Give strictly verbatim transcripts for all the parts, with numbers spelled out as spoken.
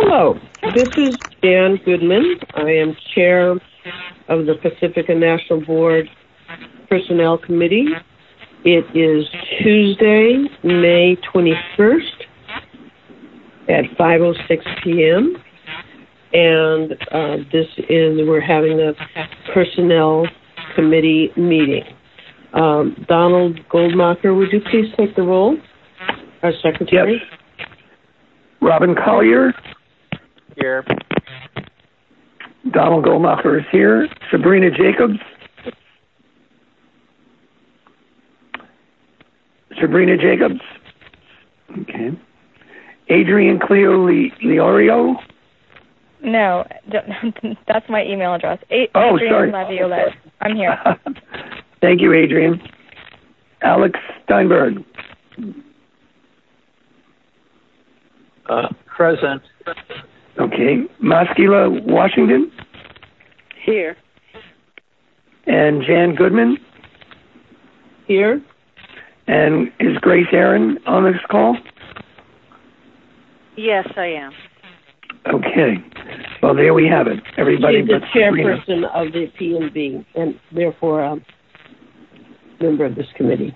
Hello, this is Jan Goodman. I am chair of the Pacifica National Board Personnel Committee. It is Tuesday, May twenty-first at five oh six p.m. And uh, this is, we're having a Personnel Committee meeting. Um, Donald Goldmacher, would you please take the roll, our secretary? Yes. Robin Collier. Here. Donald Goldmacher is here. Sabrina Jacobs. Sabrina Jacobs. Okay. Adrian Cleo Le- Leorio. No, that's my email address. A- oh, Adrian sorry. Laviolette. I'm here. Thank you, Adrian. Alex Steinberg. Uh, present. Okay. Maskila Washington. Here. And Jan Goodman. Here. And is Grace Aaron on this call? Yes, I am. Okay. Well, there we have it. Everybody She's the but Sabrina. chairperson of the P and B, and therefore a member of this committee.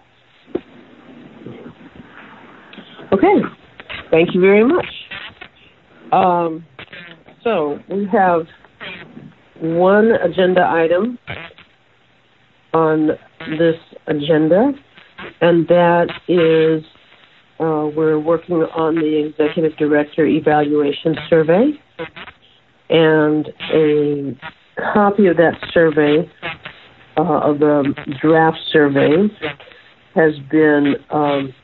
Okay. Thank you very much. Um, so we have one agenda item on this agenda, and that is uh, we're working on the Executive Director Evaluation Survey, and a copy of that survey, uh, of the draft survey, has been um,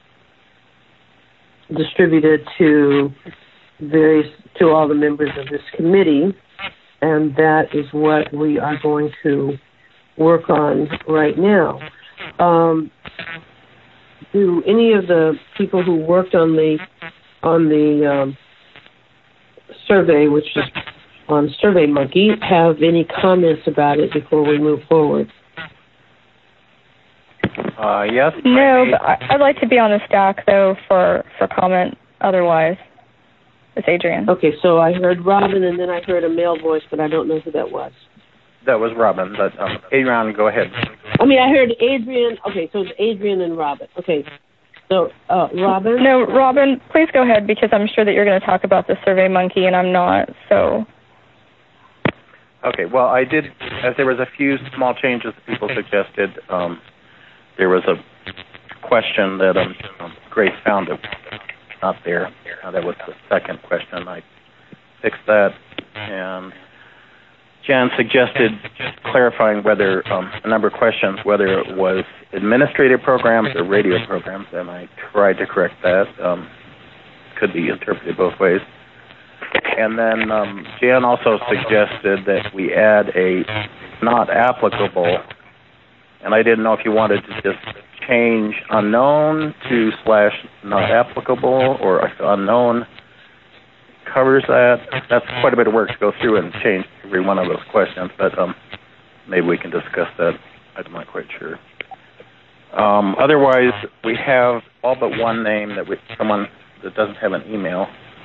distributed to various to all the members of this committee, and that is what we are going to work on right now. Um, do any of the people who worked on the on the um, survey, which is on SurveyMonkey, have any comments about it before we move forward? Uh, yes. No, but I- I'd like to be on the stack, though, for, for comment otherwise. It's Adrian. Okay, so I heard Robin, and then I heard a male voice, but I don't know who that was. That was Robin, but um, Adrian, go ahead. I mean, I heard Adrian. Okay, so it's Adrian and Robin. Okay, so uh, Robin? No, Robin, please go ahead, because I'm sure that you're going to talk about the SurveyMonkey, and I'm not, so... Okay, well, I did, as there was a few small changes that people suggested, um, there was a question that um, Grace found it not there. Uh, that was the second question. I fixed that, and Jan suggested clarifying whether um, a number of questions, whether it was administrative programs or radio programs, and I tried to correct that. Um, could be interpreted both ways. And then um, Jan also suggested that we add a not applicable, and I didn't know if you wanted to just change unknown to slash not applicable, or if unknown covers that. That's quite a bit of work to go through and change every one of those questions, but um, maybe we can discuss that. I'm not quite sure. Um, otherwise, we have all but one name that we, someone that doesn't have an email,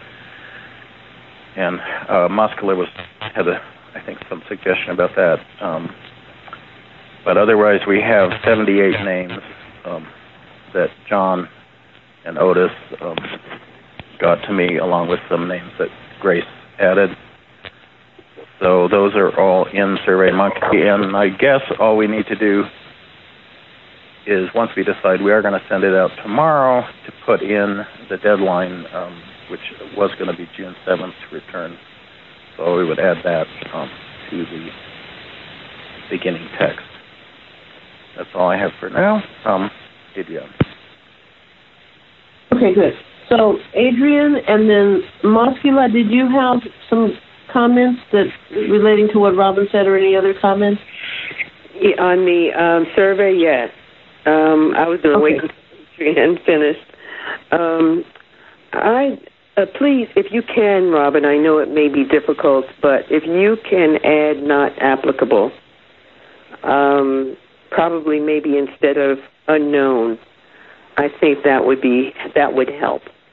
and uh, Moskala was had a, I think, some suggestion about that. Um, but otherwise, we have seventy-eight names um, that John and Otis um, got to me, along with some names that Grace added. So those are all in SurveyMonkey, and I guess all we need to do is, once we decide we are going to send it out tomorrow, to put in the deadline, um, which was going to be June seventh to return. So we would add that um, to the beginning text. That's all I have for now. Um, Adrian. Okay, good. So, Adrian, and then Moskila, did you have some comments that relating to what Robin said, or any other comments? Yeah, on the um, survey, yes. Um, I was going to wait until Adrian finished. Um, I uh, please, if you can, Robin, I know it may be difficult, but if you can add not applicable, um, probably maybe instead of unknown, I think that would be that would help.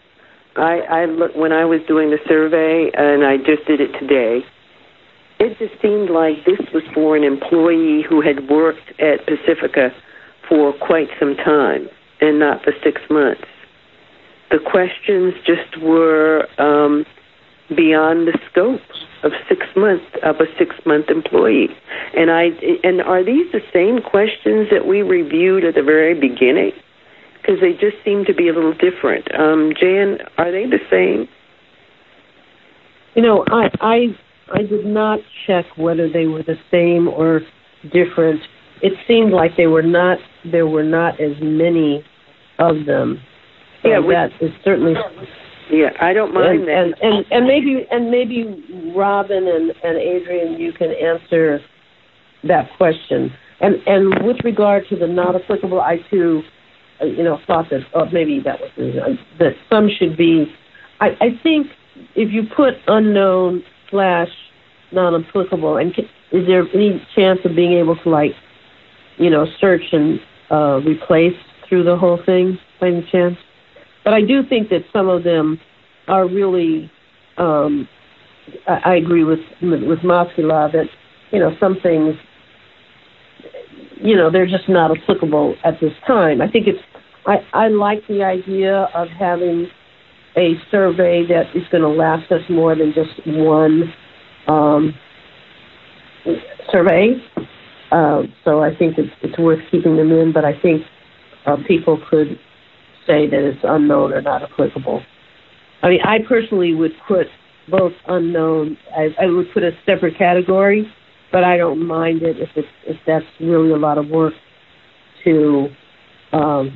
I, I look, when I was doing the survey, and I just did it today, it just seemed like this was for an employee who had worked at Pacifica for quite some time and not for six months. The questions just were um, beyond the scope of six months of a six-month employee. And I and are these the same questions that we reviewed at the very beginning? Because they just seem to be a little different. Um, Jan, are they the same? You know, I, I I did not check whether they were the same or different. It seemed like they were not. There were not as many of them. So yeah, we, that is certainly. Yeah, I don't mind and, that. And, and and maybe and maybe Robin and, and Adrian, you can answer that question. And and with regard to the not applicable, I too. You know, thought that, or maybe that was uh, that some should be. I, I think if you put unknown slash non-applicable, and can, is there any chance of being able to, like, you know, search and uh, replace through the whole thing by any chance? But I do think that some of them are really. Um, I, I agree with with Maskila that, you know, some things, you know, they're just not applicable at this time. I think it's. I, I like the idea of having a survey that is going to last us more than just one um, survey. Uh, so I think it's, it's worth keeping them in, but I think uh, people could say that it's unknown or not applicable. I mean, I personally would put both unknown. I, I would put a separate category, but I don't mind it if it's, if that's really a lot of work to. Um,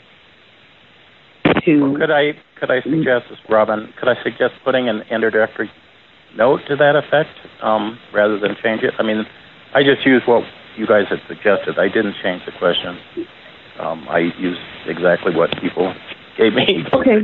to well, could I could I suggest, Robin? Could I suggest putting an introductory note to that effect um, rather than change it? I mean, I just used what you guys had suggested. I didn't change the question. Um, I used exactly what people gave me. Okay.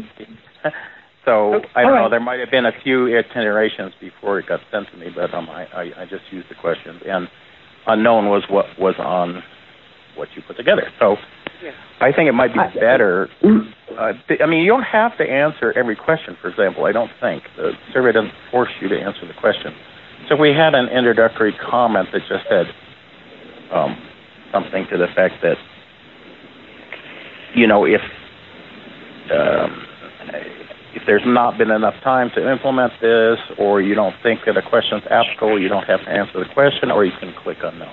So okay. I don't All know. right. There might have been a few iterations before it got sent to me, but um, I, I, I just used the questions, and unknown was what was on what you put together. So yeah. I think it might be better. Uh, th- I mean, you don't have to answer every question, for example. I don't think. The survey doesn't force you to answer the question. So if we had an introductory comment that just said um, something to the effect that, you know, if um, if there's not been enough time to implement this, or you don't think that a question is applicable, you don't have to answer the question, or you can click unknown.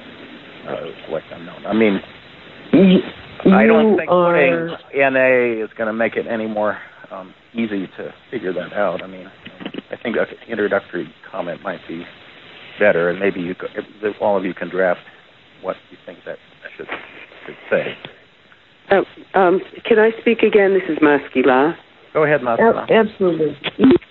Uh, select unknown. I mean, you, I don't think are... putting N A is going to make it any more um, easy to figure that out. I mean, I think an introductory comment might be better, and maybe you could, if all of you can draft what you think that should, should say. Uh, um, can I speak again? This is Maskila. Go ahead, Maskila. Absolutely.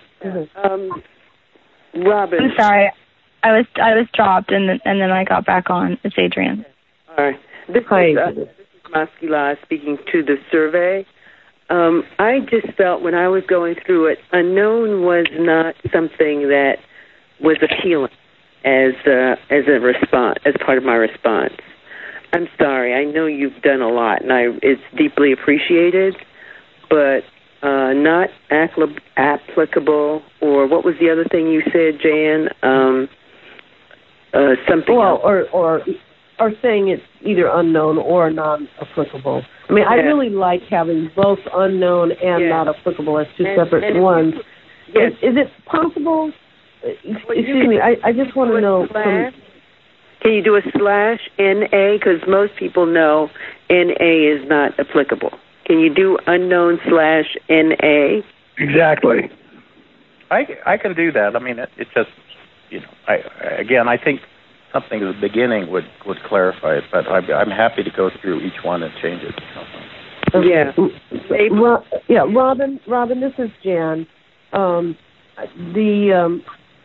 Um, Robin. I'm sorry. I was I was dropped, and then, and then I got back on. It's Adrian. All right. This Hi. is, uh, this is Maskila speaking to the survey. Um, I just felt when I was going through it, unknown was not something that was appealing as uh, as a response, as part of my response. I'm sorry. I know you've done a lot, and I it's deeply appreciated, but uh, not appli- applicable. Or what was the other thing you said, Jan? Um, uh, something well, else. or or or saying it's either unknown or non-applicable. I mean, yeah. I really like having both unknown and yeah. not applicable as two and, separate and ones. Yes. Is, is it possible? Excuse well, me. I, I just want to know. From, can you do a slash N A? Because most people know N A is not applicable. Can you do unknown slash N A? Exactly. I, I can do that. I mean, it, it just, you know, I, again, I think something at the beginning would, would clarify it, but I, I'm happy to go through each one and change it. Yeah. Ro- yeah, Robin, Robin, this is Jan. Um, the um,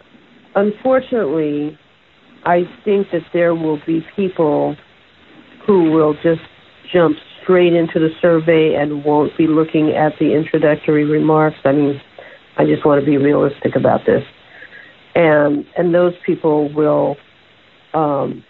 unfortunately, I think that there will be people who will just jump straight into the survey and won't be looking at the introductory remarks. I mean, I just want to be realistic about this. And and those people will, um,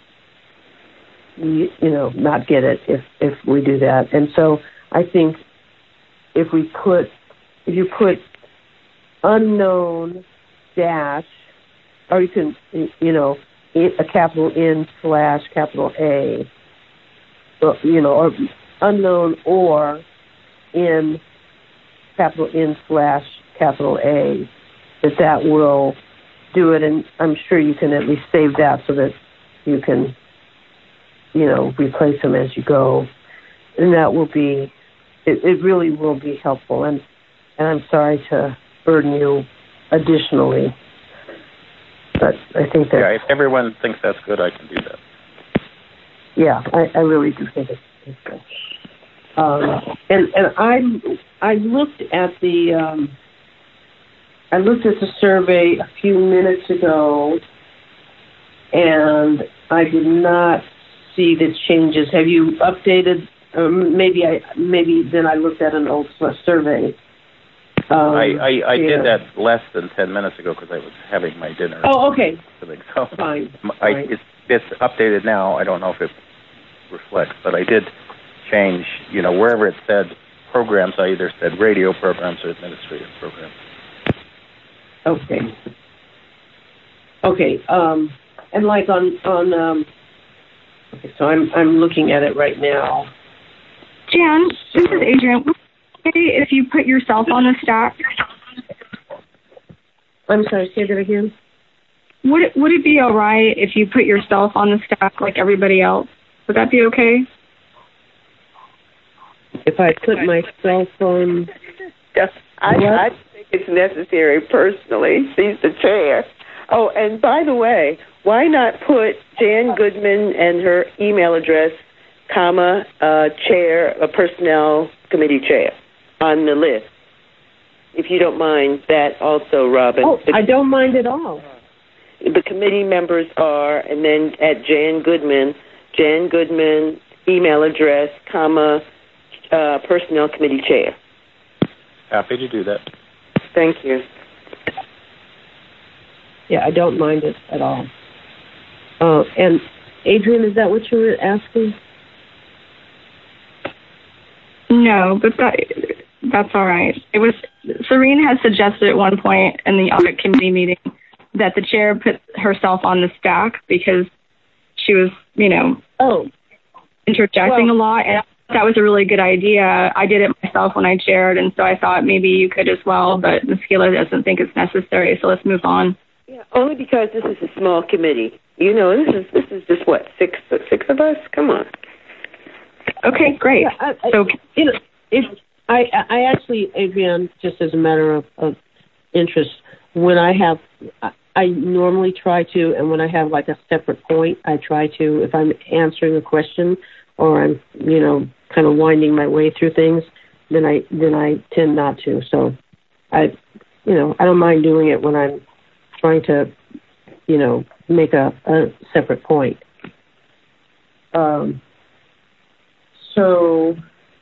you, you know, not get it if, if we do that. And so I think if we put if you put unknown dash, or you can, you know, a capital N slash capital A, you know, or unknown or in capital N slash capital A, that that will do it. And I'm sure you can at least save that so that you can, you know, replace them as you go. And that will be, it, it really will be helpful. And, and I'm sorry to burden you additionally, but I think that... Yeah, if everyone thinks that's good, I can do that. Yeah, I, I really do think it's, it's good. Um, and and I I looked at the um, I looked at the survey a few minutes ago, and I did not see the changes. Have you updated? Um, maybe I maybe then I looked at an old survey. Um, I I, I yeah. did that less than ten minutes ago because I was having my dinner. Oh, okay. So fine. I, fine. It's it's updated now. I don't know if it reflects, but I did change, you know, wherever it said programs, I either said radio programs or administrative programs. Okay. Okay. Um, and like on on. Um, okay, so I'm I'm looking at it right now. Jan, this is Adrian. Would it be okay if you put yourself on the stack? I'm sorry. Say that again. Would it Would it be all right if you put yourself on the stack like everybody else? Would that be okay? If I put my cell phone... Yeah, I, I think it's necessary personally. She's the chair. Oh, and by the way, why not put Jan Goodman and her email address, comma, uh, chair, a personnel committee chair on the list? If you don't mind that also, Robin. Oh, I don't mind at all. The committee members are, and then at Jan Goodman, Jan Goodman, email address, comma, uh, personnel committee chair. Happy to do that. Thank you. Yeah, I don't mind it at all. Uh, and Adrian, is that what you were asking? No, but that that's all right. It was Serene has suggested at one point in the audit committee meeting that the chair put herself on the stack because she was, you know, oh, interjecting well, a lot, and that was a really good idea. I did it myself when I chaired, and so I thought maybe you could as well, but Miz Keeler doesn't think it's necessary, so let's move on. Yeah, only because this is a small committee. You know, this is this is just what six six of us. Come on. Okay, great. Yeah, I, I, so, you know, if I I actually, Adrian, just as a matter of, of interest, when I have, I, I normally try to, and when I have like a separate point, I try to, if I'm answering a question or I'm, you know, kind of winding my way through things, then I then I tend not to. So I, you know, I don't mind doing it when I'm trying to, you know, make a, a separate point. Um. So,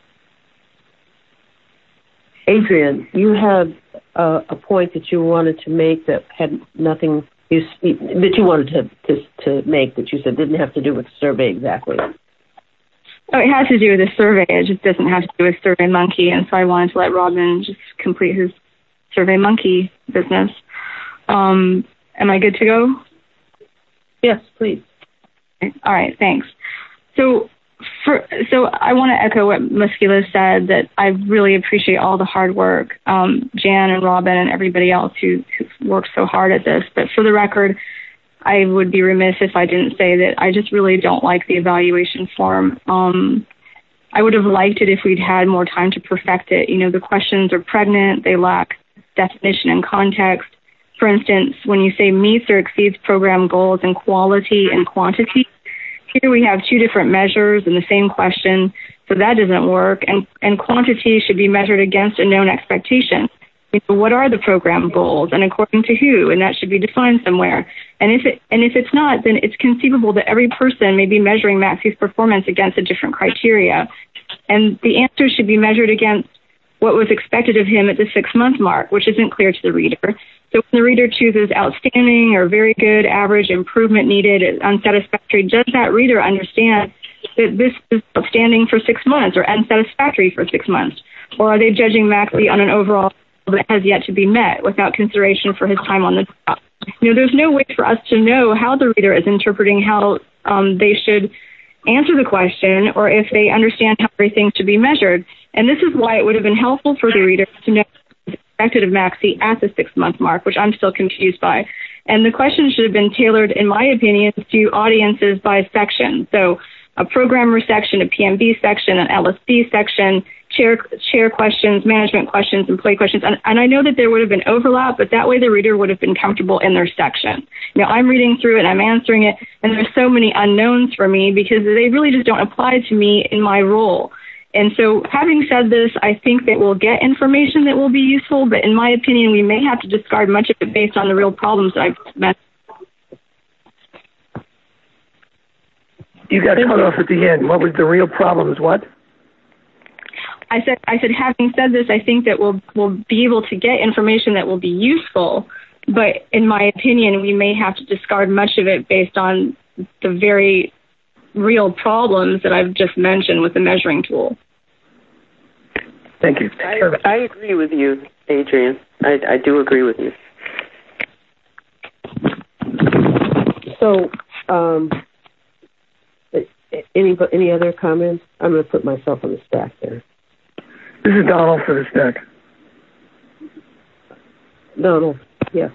Adrian, you had uh, a point that you wanted to make that had nothing you that you wanted to, to to make that you said didn't have to do with the survey exactly. Oh, it has to do with the survey. It just doesn't have to do with SurveyMonkey, and so I wanted to let Robin just complete his SurveyMonkey business. Um, am I good to go? Yes, please. All right, thanks. So. For, so I want to echo what Muskila said, that I really appreciate all the hard work, um, Jan and Robin and everybody else who, who worked so hard at this. But for the record, I would be remiss if I didn't say that I just really don't like the evaluation form. Um, I would have liked it if we'd had more time to perfect it. You know, the questions are pregnant. They lack definition and context. For instance, when you say meets or exceeds program goals in quality and quantity, here we have two different measures in the same question, so that doesn't work. And, and quantity should be measured against a known expectation. You know, what are the program goals, and according to who? And that should be defined somewhere. And if it and if it's not, then it's conceivable that every person may be measuring Maxie's performance against a different criteria. And the answer should be measured against what was expected of him at the six-month mark, which isn't clear to the reader. So when the reader chooses outstanding or very good, average, improvement needed, unsatisfactory, does that reader understand that this is outstanding for six months or unsatisfactory for six months? Or are they judging Maxie on an overall that has yet to be met without consideration for his time on the job. You know, there's no way for us to know how the reader is interpreting how um, they should answer the question or if they understand how everything should be measured. And this is why it would have been helpful for the reader to know what's expected of Maxie at the six-month mark, which I'm still confused by. And the question should have been tailored, in my opinion, to audiences by section. So a programmer section, a P M B section, an L S D section, chair chair questions, management questions, employee questions. And, and I know that there would have been overlap, but that way the reader would have been comfortable in their section. Now, I'm reading through it, I'm answering it, and there's so many unknowns for me because they really just don't apply to me in my role. And so having said this, I think that we'll get information that will be useful, but in my opinion, we may have to discard much of it based on the real problems that I've mentioned. You got cut off at the end. What was the real problems? What? I said, I said, having said this, I think that we'll, we'll be able to get information that will be useful, but in my opinion, we may have to discard much of it based on the very real problems that I've just mentioned with the measuring tool. Thank you. I, I agree with you, Adrian. I, I do agree with you. So, um, any any other comments? I'm going to put myself on the stack there. This is Donald for the stack. Donald, yes.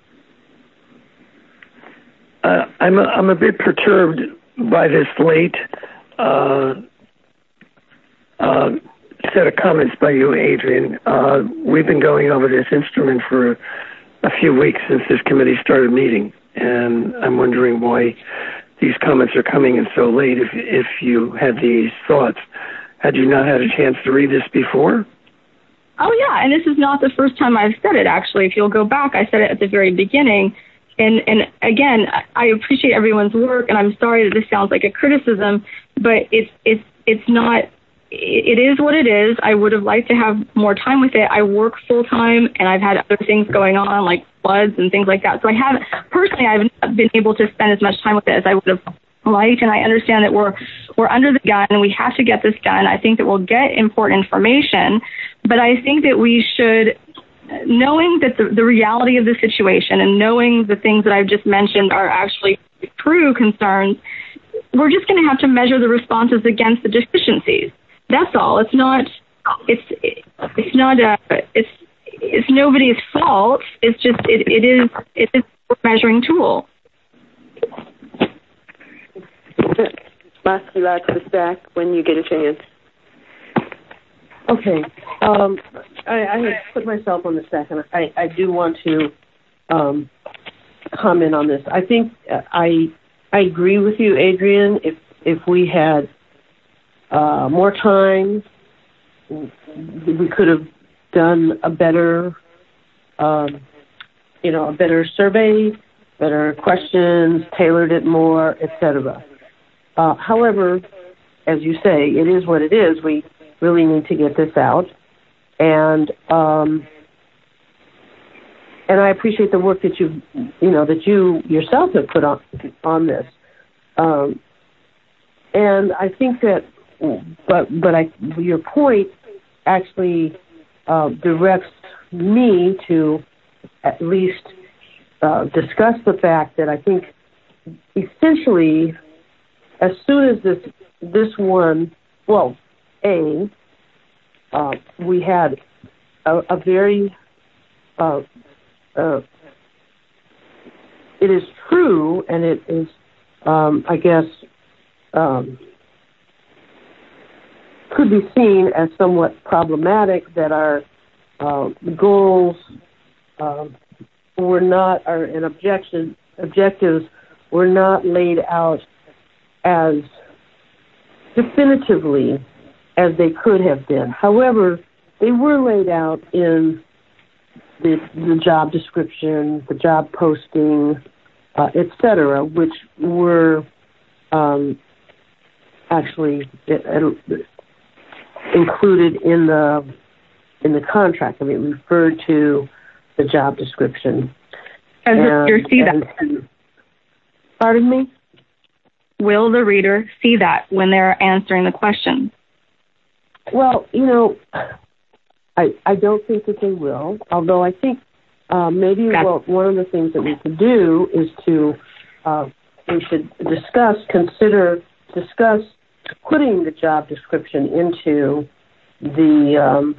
Uh, I'm a, I'm a bit perturbed by this late uh, uh, set of comments by you, Adrian. Uh, we've been going over this instrument for a few weeks since this committee started meeting, and I'm wondering why these comments are coming in so late. If if you had these thoughts, had you not had a chance to read this before? Oh, yeah, and this is not the first time I've said it, actually. If you'll go back, I said it at the very beginning. And, and again, I appreciate everyone's work, and I'm sorry that this sounds like a criticism, but it's it's it's not. It is what it is. I would have liked to have more time with it. I work full time, and I've had other things going on, like floods and things like that. So I haven't personally, I've not been able to spend as much time with it as I would have liked. And I understand that we're we're under the gun, and we have to get this done. I think that we'll get important information, but I think that we should, knowing that the, the reality of the situation and knowing the things that I've just mentioned are actually true concerns, we're just going to have to measure the responses against the deficiencies. That's all. It's not. It's. It's not a. It's. It's nobody's fault. It's just. It. It is. It is a measuring tool. Muscular to the stack when you get a chance. Okay. Um, I, I had put myself on the stack, and I, I do want to um, comment on this. I think I. I agree with you, Adrian. If if we had Uh, more time, we could have done a better, um, you know, a better survey, better questions, tailored it more, et cetera. Uh, however, as you say, it is what it is. We really need to get this out, and um, and I appreciate the work that you, you know, that you yourself have put on on this, um, and I think that. But but I, your point actually uh, directs me to at least uh, discuss the fact that I think essentially as soon as this this one, well, A, uh, we had a, a very, uh, uh, it is true, and it is, um, I guess, um, could be seen as somewhat problematic that our uh, goals uh, were not, or and objection, objectives were not laid out as definitively as they could have been. However, they were laid out in the, the job description, the job posting, uh, et cetera, which were um, actually it, it, included in the in the contract. I mean, it referred to the job description. Does the reader see that? Pardon me? Will the reader see that when they're answering the question? Well, you know, I, I don't think that they will, although I think uh, maybe well, one of the things that we could do is to, uh, we should discuss, consider, discuss putting the job description into the um,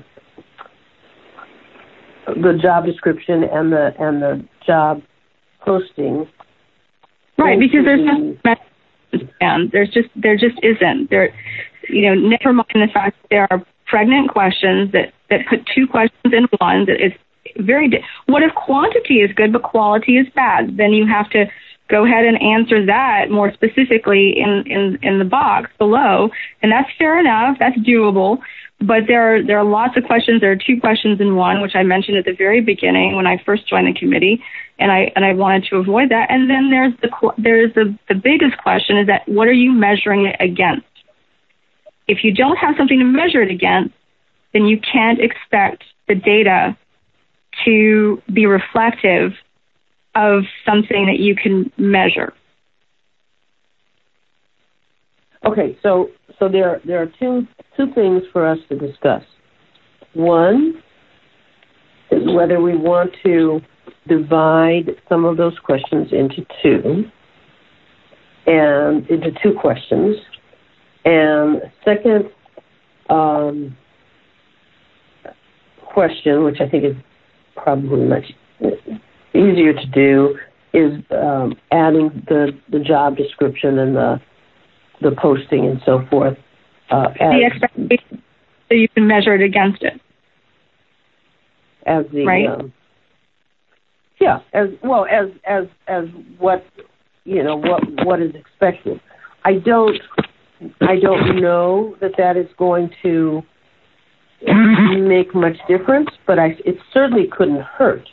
the job description and the and the job posting. Right, because there's just and there's just there just isn't there. You know, never mind the fact that there are pregnant questions that, that put two questions in one. That is very. Di- what if quantity is good but quality is bad? Then you have to go ahead and answer that more specifically in, in, in the box below, and that's fair enough. That's doable. But there are there are lots of questions. There are two questions in one, which I mentioned at the very beginning when I first joined the committee, and I and I wanted to avoid that. And then there's the there's the the biggest question is that what are you measuring it against? If you don't have something to measure it against, then you can't expect the data to be reflective of something that you can measure. Okay, so so there there are two two things for us to discuss. One is whether we want to divide some of those questions into two, and into two questions. And second um, question, which I think is probably much easier to do, is um, adding the, the job description and the the posting and so forth. Uh, as, the expectation, so you can measure it against it. As the right. Um, yeah, as well as as as what you know what what is expected. I don't. I don't know that that is going to make much difference, but I, it certainly couldn't hurt.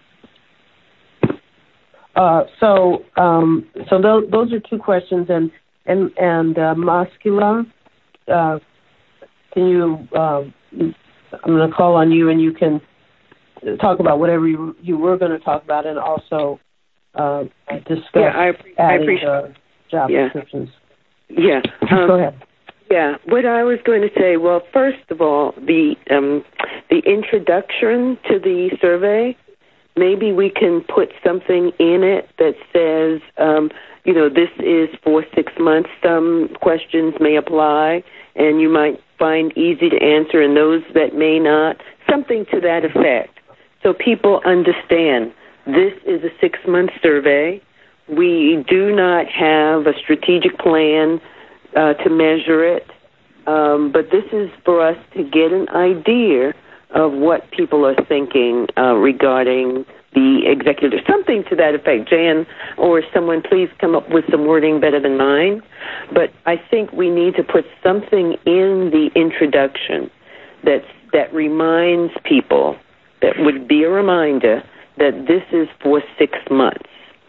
Uh, so, um, so those, those are two questions, and and and uh, Maskila, uh, can you? Uh, I'm going to call on you, and you can talk about whatever you, you were going to talk about, and also uh, discuss yeah, I, I adding appreciate the job yeah. descriptions. Yeah. Um, Go ahead. Yeah. What I was going to say, well, first of all, the um, the introduction to the survey, maybe we can put something in it that says, um, you know, this is for six months. Some questions may apply, and you might find easy to answer, and those that may not. Something to that effect, so people understand this is a six-month survey. We do not have a strategic plan uh, to measure it, um, but this is for us to get an idea of what people are thinking uh, regarding the executive, something to that effect. Jan or someone, please come up with some wording better than mine. But I think we need to put something in the introduction that's, that reminds people, that would be a reminder that this is for six months.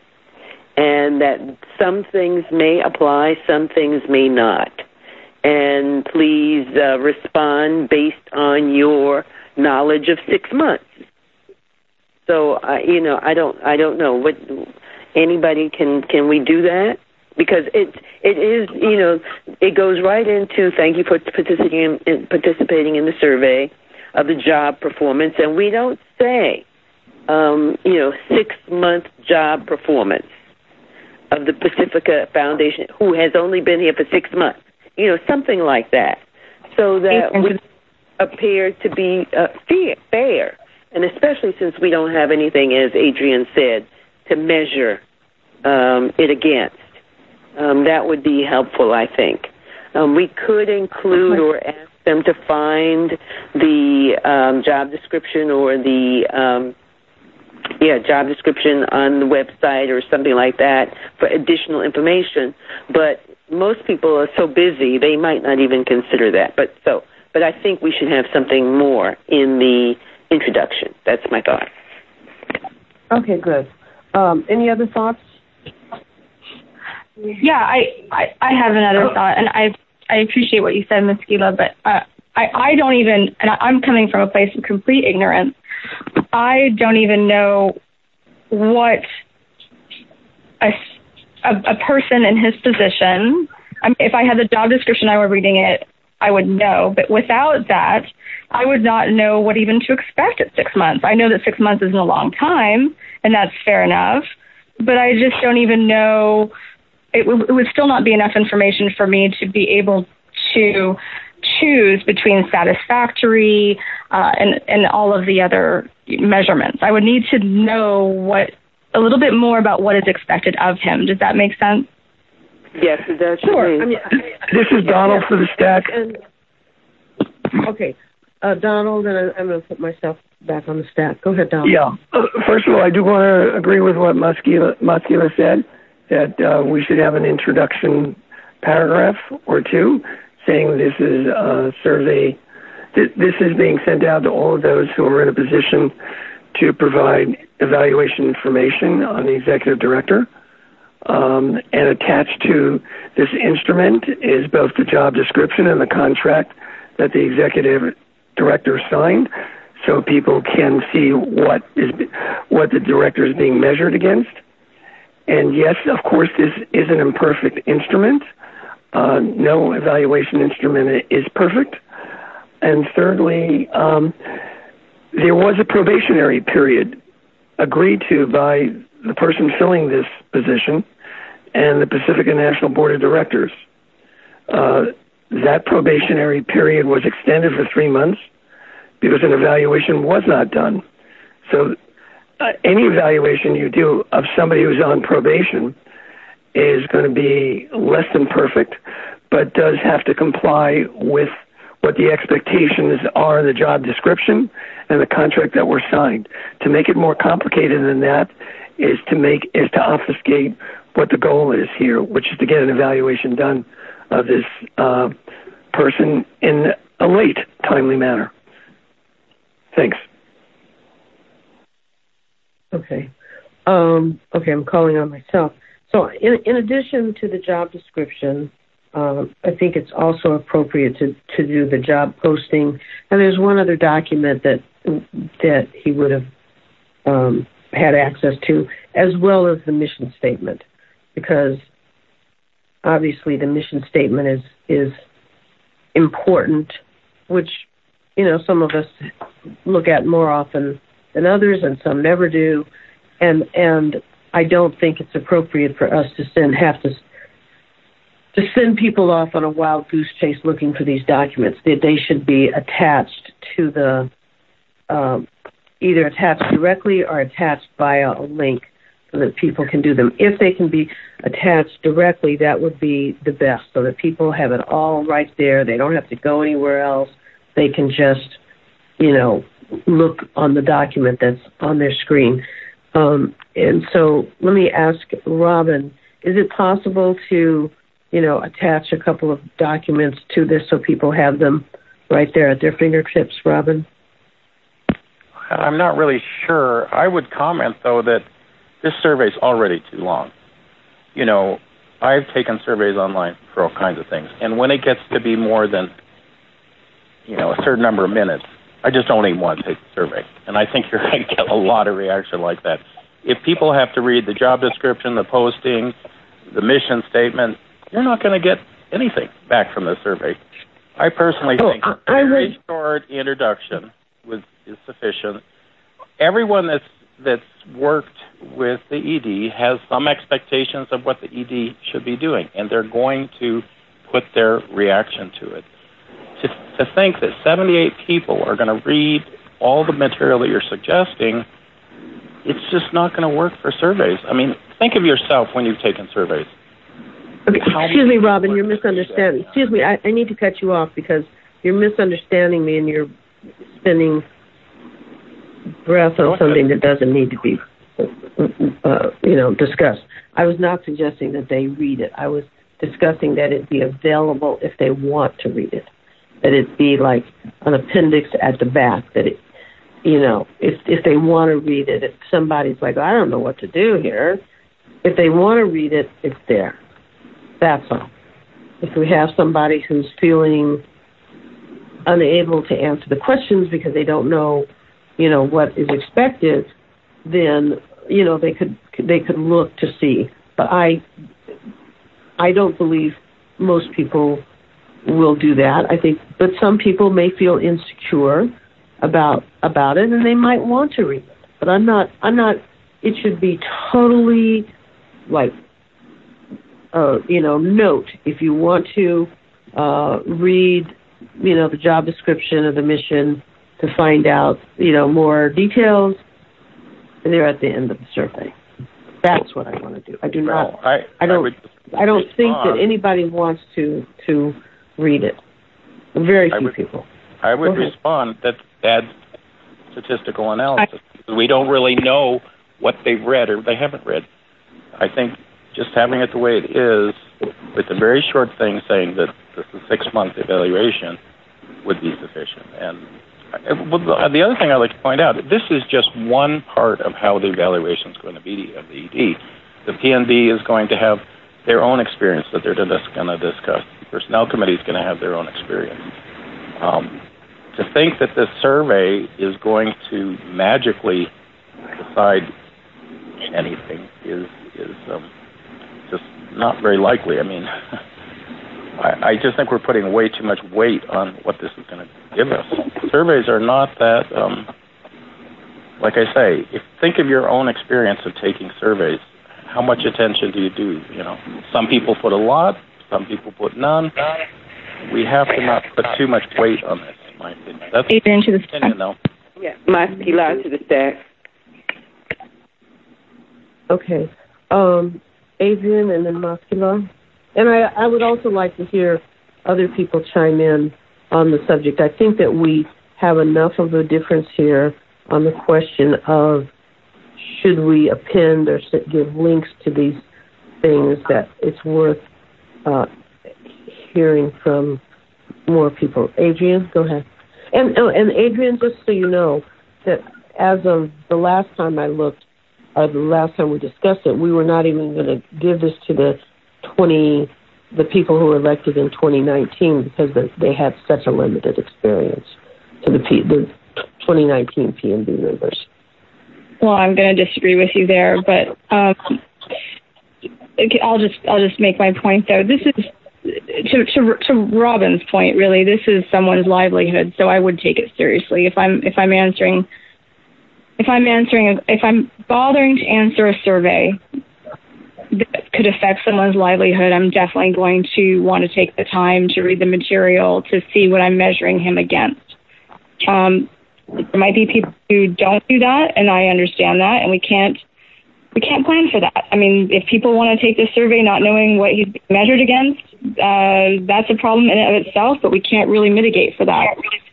And that some things may apply, some things may not. And please uh, respond based on your knowledge of six months. So, uh, you know, I don't, I don't know what anybody can. Can we do that? Because it, it is, you know, it goes right into thank you for participating in, participating in the survey of the job performance, and we don't say, um, you know, six month job performance of the Pacifica Foundation, who has only been here for six months, you know, something like that, so that we appear to be uh, fair, fair, and especially since we don't have anything, as Adrian said, to measure um, it against. Um, that would be helpful, I think. Um, we could include or ask them to find the um, job description or the um, yeah, job description on the website or something like that for additional information. But most people are so busy they might not even consider that. But so, but I think we should have something more in the introduction. That's my thought. Okay, good. Um, any other thoughts? Yeah, I, I, I have another thought, and I I appreciate what you said, Miz Gila, but uh, I, I don't even, and I'm coming from a place of complete ignorance, I don't even know what a, a, a person in his position, I mean, if I had the job description, I were reading it I would know. But without that, I would not know what even to expect at six months. I know that six months isn't a long time, and that's fair enough. But I just don't even know. It, w- it would still not be enough information for me to be able to choose between satisfactory uh, and, and all of the other measurements. I would need to know what a little bit more about what is expected of him. Does that make sense? Yes, it does. Sure. I mean, This is Donald for the stack. And, okay. Uh, Donald, and I, I'm going to put myself back on the stack. Go ahead, Donald. Yeah. Uh, first of all, I do want to agree with what Muscula, Muscula said, that uh, we should have an introduction paragraph or two saying this is a survey, th- this is being sent out to all of those who are in a position to provide evaluation information on the executive director. Um, and attached to this instrument is both the job description and the contract that the executive director signed, so people can see what is what the director is being measured against. And yes, of course, this is an imperfect instrument. Uh, no evaluation instrument is perfect. And thirdly, um, there was a probationary period agreed to by the person filling this position and the Pacifica National Board of Directors. Uh, that probationary period was extended for three months because an evaluation was not done. So uh, any evaluation you do of somebody who's on probation is going to be less than perfect, but does have to comply with what the expectations are in the job description and the contract that were signed. To make it more complicated than that is to make is to obfuscate what the goal is here, which is to get an evaluation done of this uh, person in a late, timely manner. Thanks. Okay. Um, okay, I'm calling on myself. So in, in addition to the job description, um, I think it's also appropriate to, to do the job posting. And there's one other document that that he would have um, had access to, as well as the mission statement, because obviously the mission statement is is important, which, you know, some of us look at more often than others, and some never do. And and I don't think it's appropriate for us to send have to to send people off on a wild goose chase looking for these documents. They, they should be attached to the um, either attached directly or attached via a link so that people can do them. If they can be attached directly, that would be the best, so that people have it all right there. They don't have to go anywhere else. They can just, you know, look on the document that's on their screen. Um, and so let me ask Robin, is it possible to, you know, attach a couple of documents to this so people have them right there at their fingertips, Robin? I'm not really sure. I would comment, though, that this survey is already too long. You know, I've taken surveys online for all kinds of things, and when it gets to be more than, you know, a certain number of minutes, I just don't even want to take the survey. And I think you're going to get a lot of reaction like that. If people have to read the job description, the posting, the mission statement, you're not going to get anything back from the survey. I personally oh, think I, a very would... short introduction was, is sufficient. Everyone that's that's worked with the E D has some expectations of what the E D should be doing, and they're going to put their reaction to it. To, to think that seventy-eight people are going to read all the material that you're suggesting, it's just not going to work for surveys. I mean, think of yourself when you've taken surveys. Okay. Excuse me, Robin, you're misunderstanding. Excuse me, I, I need to cut you off because you're misunderstanding me and you're spinning breath on something that doesn't need to be, uh, you know, discussed. I was not suggesting that they read it. I was discussing that it be available if they want to read it, that it be like an appendix at the back, that it, you know, if if they want to read it, if somebody's like, I don't know what to do here, if they want to read it, it's there. That's all. If we have somebody who's feeling unable to answer the questions because they don't know, you know, what is expected, then, you know, they could they could look to see. But I I don't believe most people will do that. I think, but some people may feel insecure about about it, and they might want to read it. But I'm not. I'm not. It should be totally like, uh, you know, note if you want to uh, read, you know, the job description of the mission to find out, you know, more details. And they're at the end of the survey. That's what I want to do. I do not. Well, I, I don't. I, would I don't think respond. that anybody wants to to read it. Very few I would, people. I would respond that adds statistical analysis. I, we don't really know what they've read or they haven't read. I think just having it the way it is, with a very short thing saying that this is a six-month evaluation, would be sufficient. And well, the other thing I'd like to point out, this is just one part of how the evaluation is going to be of the E D. The P N B is going to have their own experience that they're going to discuss. The Personnel Committee is going to have their own experience. Um, to think that this survey is going to magically decide anything is is um, just not very likely. I mean, I, I just think we're putting way too much weight on what this is going to give us. Surveys are not that, um, like I say, if think of your own experience of taking surveys. How much attention do you do? You know, some people put a lot, some people put none. We have to not put too much weight on this, in my opinion. That's Adrian to the opinion, though. Yeah, Maskila to the staff. Okay. Um, Adrian and then Maskila. And I, I would also like to hear other people chime in on the subject. I think that we have enough of a difference here on the question of should we append or give links to these things that it's worth uh, hearing from more people. Adrian, go ahead. And, oh, and Adrian, just so you know, that as of the last time I looked, or the last time we discussed it, we were not even going to give this to the twenty, the people who were elected in twenty nineteen because they, they had such a limited experience to the, P, the twenty nineteen P N B members. Well, I'm going to disagree with you there, but um, I'll just I'll just make my point though. This is to to to Robin's point. Really, this is someone's livelihood, so I would take it seriously if I'm if I'm answering if I'm answering if I'm bothering to answer a survey that could affect someone's livelihood. I'm definitely going to want to take the time to read the material to see what I'm measuring him against. Um, There might be people who don't do that, and I understand that, and we can't we can't plan for that. I mean, if people want to take this survey not knowing what he's being measured against, uh, that's a problem in and of itself, but we can't really mitigate for that.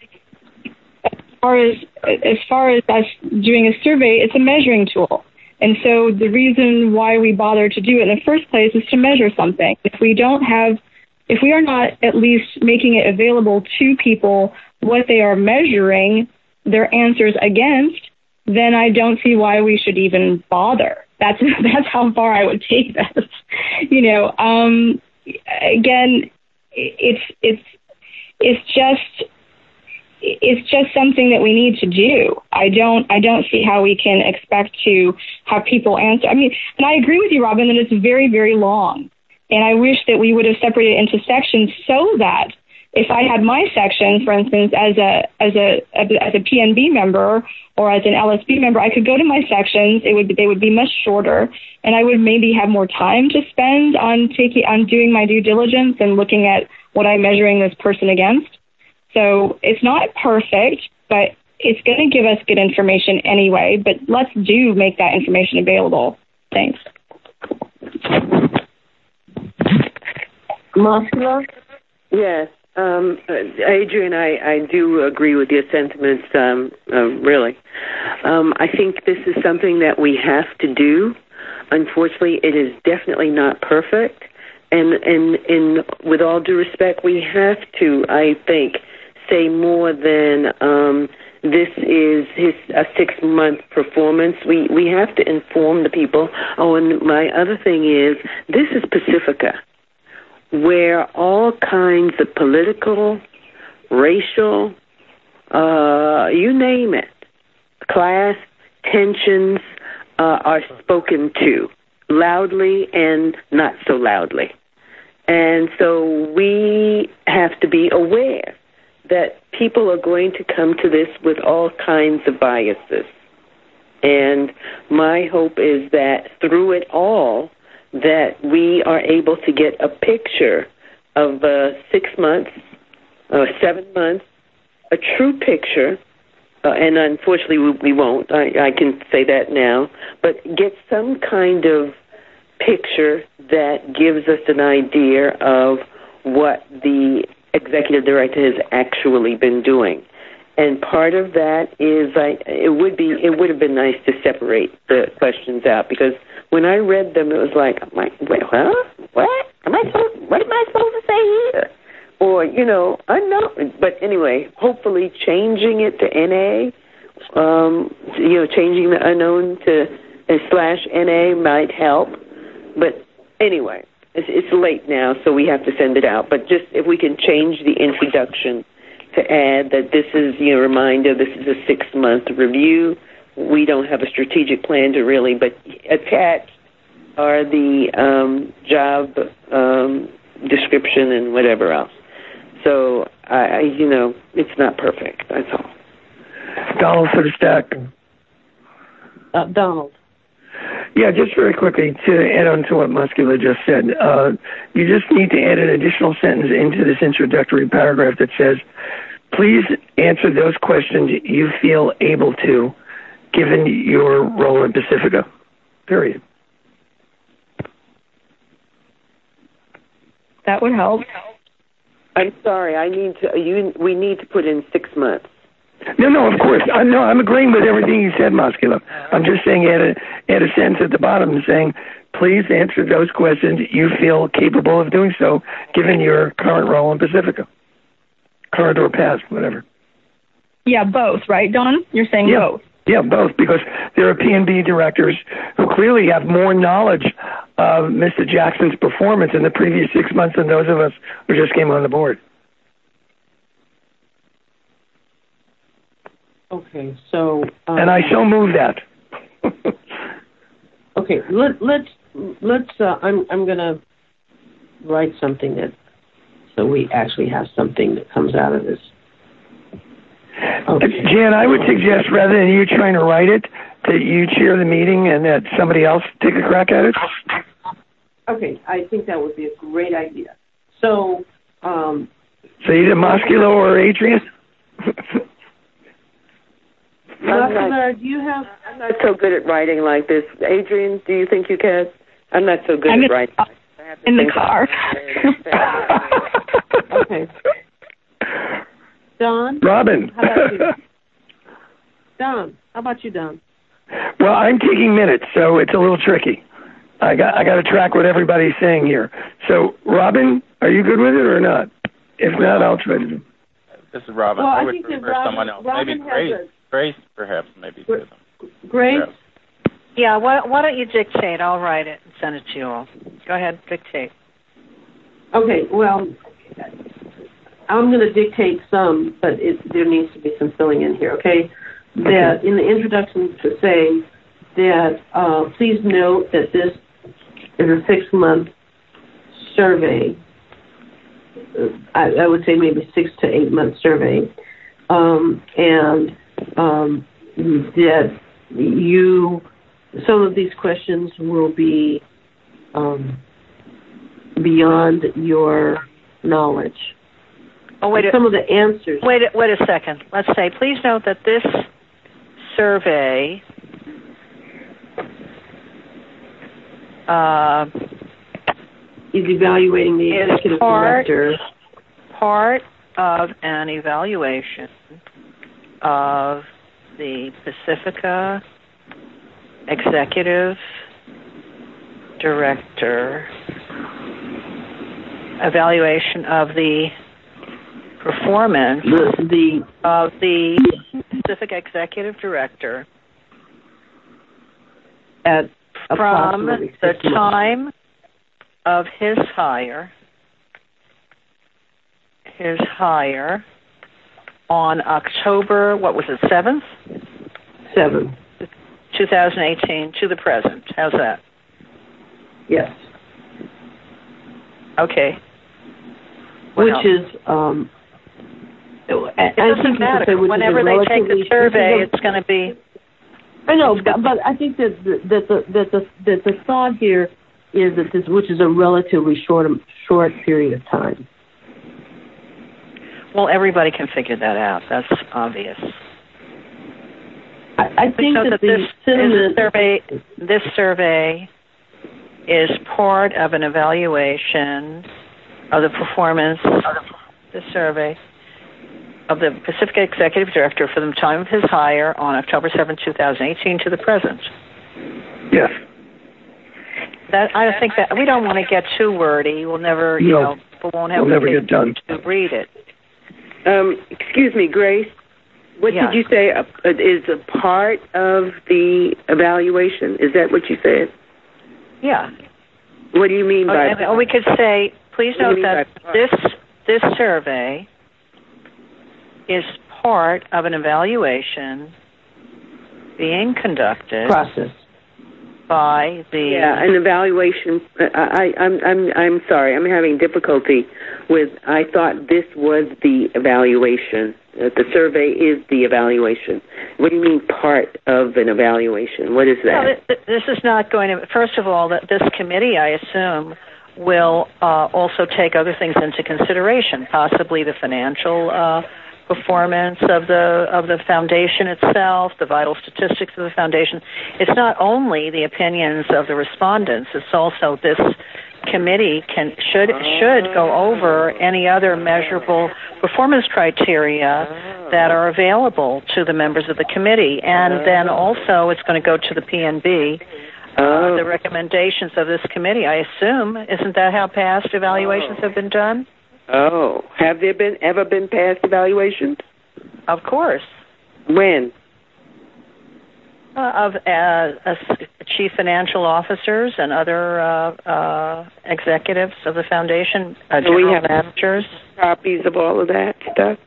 As far as as far as us doing a survey, it's a measuring tool. And so the reason why we bother to do it in the first place is to measure something. If we don't have, if we are not at least making it available to people what they are measuring their answers against, then I don't see why we should even bother. That's that's how far I would take this. You know, um, again, it's it's it's just it's just something that we need to do. I don't I don't see how we can expect to have people answer. I mean, and I agree with you, Robin, that it's very, very long. And I wish that we would have separated it into sections so that if I had my section, for instance, as a as a as a P N B member or as an L S B member, I could go to my sections. It would they would be much shorter, and I would maybe have more time to spend on taking on doing my due diligence and looking at what I'm measuring this person against. So it's not perfect, but it's going to give us good information anyway. But let's do make that information available. Thanks. Maskila? Yes. Um, uh, Adrian, I, I do agree with your sentiments, um, uh, really. Um, I think this is something that we have to do. Unfortunately, it is definitely not perfect. And, and, and with all due respect, we have to, I think, say more than um, this is his a six-month performance. We, we have to inform the people. Oh, and my other thing is, this is Pacifica, where all kinds of political, racial, uh, you name it, class tensions uh, are spoken to loudly and not so loudly. And so we have to be aware that people are going to come to this with all kinds of biases. And my hope is that through it all, that we are able to get a picture of uh, six months, uh, seven months, a true picture, uh, and unfortunately we, we won't, I, I can say that now, but get some kind of picture that gives us an idea of what the executive director has actually been doing. And part of that is, I, it would be, it would have been nice to separate the questions out, because when I read them, it was like, I'm like, wait, huh? What? Am I supposed? What am I supposed to say here? Or, you know, unknown. But anyway, hopefully changing it to N A, um, you know, changing the unknown to uh, slash N A might help. But anyway, it's, it's late now, so we have to send it out. But just if we can change the introduction to add that this is, you know, reminder, this is a six-month review. We don't have a strategic plan to really, but attached are the um, job um, description and whatever else. So, I, you know, it's not perfect, that's all. Donald for the stack. Uh, Donald. Yeah, just very quickly to add on to what Muscular just said. Uh, you just need to add an additional sentence into this introductory paragraph that says, please answer those questions you feel able to, given your role in Pacifica. Period. That would help. I'm sorry, I need to, you, we need to put in six months. No, no, of course. I no, I'm agreeing with everything you said, Muscular. I'm just saying add a, add a sentence at the bottom saying, please answer those questions you feel capable of doing so, given your current role in Pacifica. Current or past, whatever. Yeah, both, right, Don? You're saying yeah. both. Yeah, both, because there are P and B directors who clearly have more knowledge of Mister Jackson's performance in the previous six months than those of us who just came on the board. Okay, so... Um, and I so move that. okay, let, let's, let's uh, I'm, I'm going to write something that, so we actually have something that comes out of this. Okay. Jan, I would suggest rather than you trying to write it, that you chair the meeting and that somebody else take a crack at it. Okay, I think that would be a great idea. So, um... So either Mosculo or Adrian? Muscular, do you have... I'm not so good at writing like this. Adrian, do you think you can? I'm not so good I'm at in, writing. uh, in the car. Okay. Don? Robin. How about you? Don, how about you, Don? Well, I'm taking minutes, so it's a little tricky. I got I got to track what everybody's saying here. So, Robin, are you good with it or not? If not, I'll try to do. This is Robin. Well, I, I would think that prefer Robin- someone else. Robin Maybe Grace. has Grace, perhaps, maybe. Gra- too. Grace? Yeah. Yeah, why, why don't you dictate? I'll write it and send it to you all. Go ahead, dictate. Okay, well, I'm going to dictate some, but it, there needs to be some filling in here, okay? That in the introduction to say that uh, please note that this is a six-month survey. I, I would say maybe six to eight-month survey. Um, and um, that you, some of these questions will be um, beyond your knowledge. Oh, wait a, some of the answers. Wait, a, wait a second. Let's say, please note that this survey uh, is evaluating the executive part, director. Part of an evaluation of the Pacifica executive director, evaluation of the performance the, the of the Pacific executive director at from the time of his hire, his hire on October, what was it, seventh? seventh. twenty eighteen to the present. How's that? Yes. Okay. What which else? is, um, I, it doesn't matter. Whenever they take the survey, it's going to be. I know, but, but I think that the, that the that the that the thought here is that this, which is a relatively short short period of time. Well, everybody can figure that out. That's obvious. I, I think that, that the this, this survey, this survey, is part of an evaluation of the performance of the survey of the Pacifica Executive Director from the time of his hire on October seventh, twenty eighteen to the present. Yes. That I think that we don't want to get too wordy. We'll never, you no. know, people won't have we'll never get done to read it. Um, excuse me, Grace. What yeah. did you say uh, is a part of the evaluation? Is that what you said? Yeah. What do you mean by that? Or we could say, please note that this this survey is part of an evaluation being conducted process by the yeah an evaluation. I, I I'm I'm I'm sorry. I'm having difficulty with. I thought this was the evaluation. That the survey is the evaluation. What do you mean part of an evaluation? What is that? Well, this is not going to. First of all, that this committee, I assume, will uh, also take other things into consideration, possibly the financial uh, performance of the of the foundation itself, the vital statistics of the foundation. It's not only the opinions of the respondents; it's also this committee can should should go over any other measurable performance criteria that are available to the members of the committee, and then also it's going to go to the P N B. Uh, the recommendations of this committee, I assume, isn't that how past evaluations have been done? Oh, have there been ever been past evaluations? Of course. When? Uh, of uh, uh, chief financial officers and other uh, uh, executives of the foundation, uh, Do we general have managers. Copies of all of that stuff?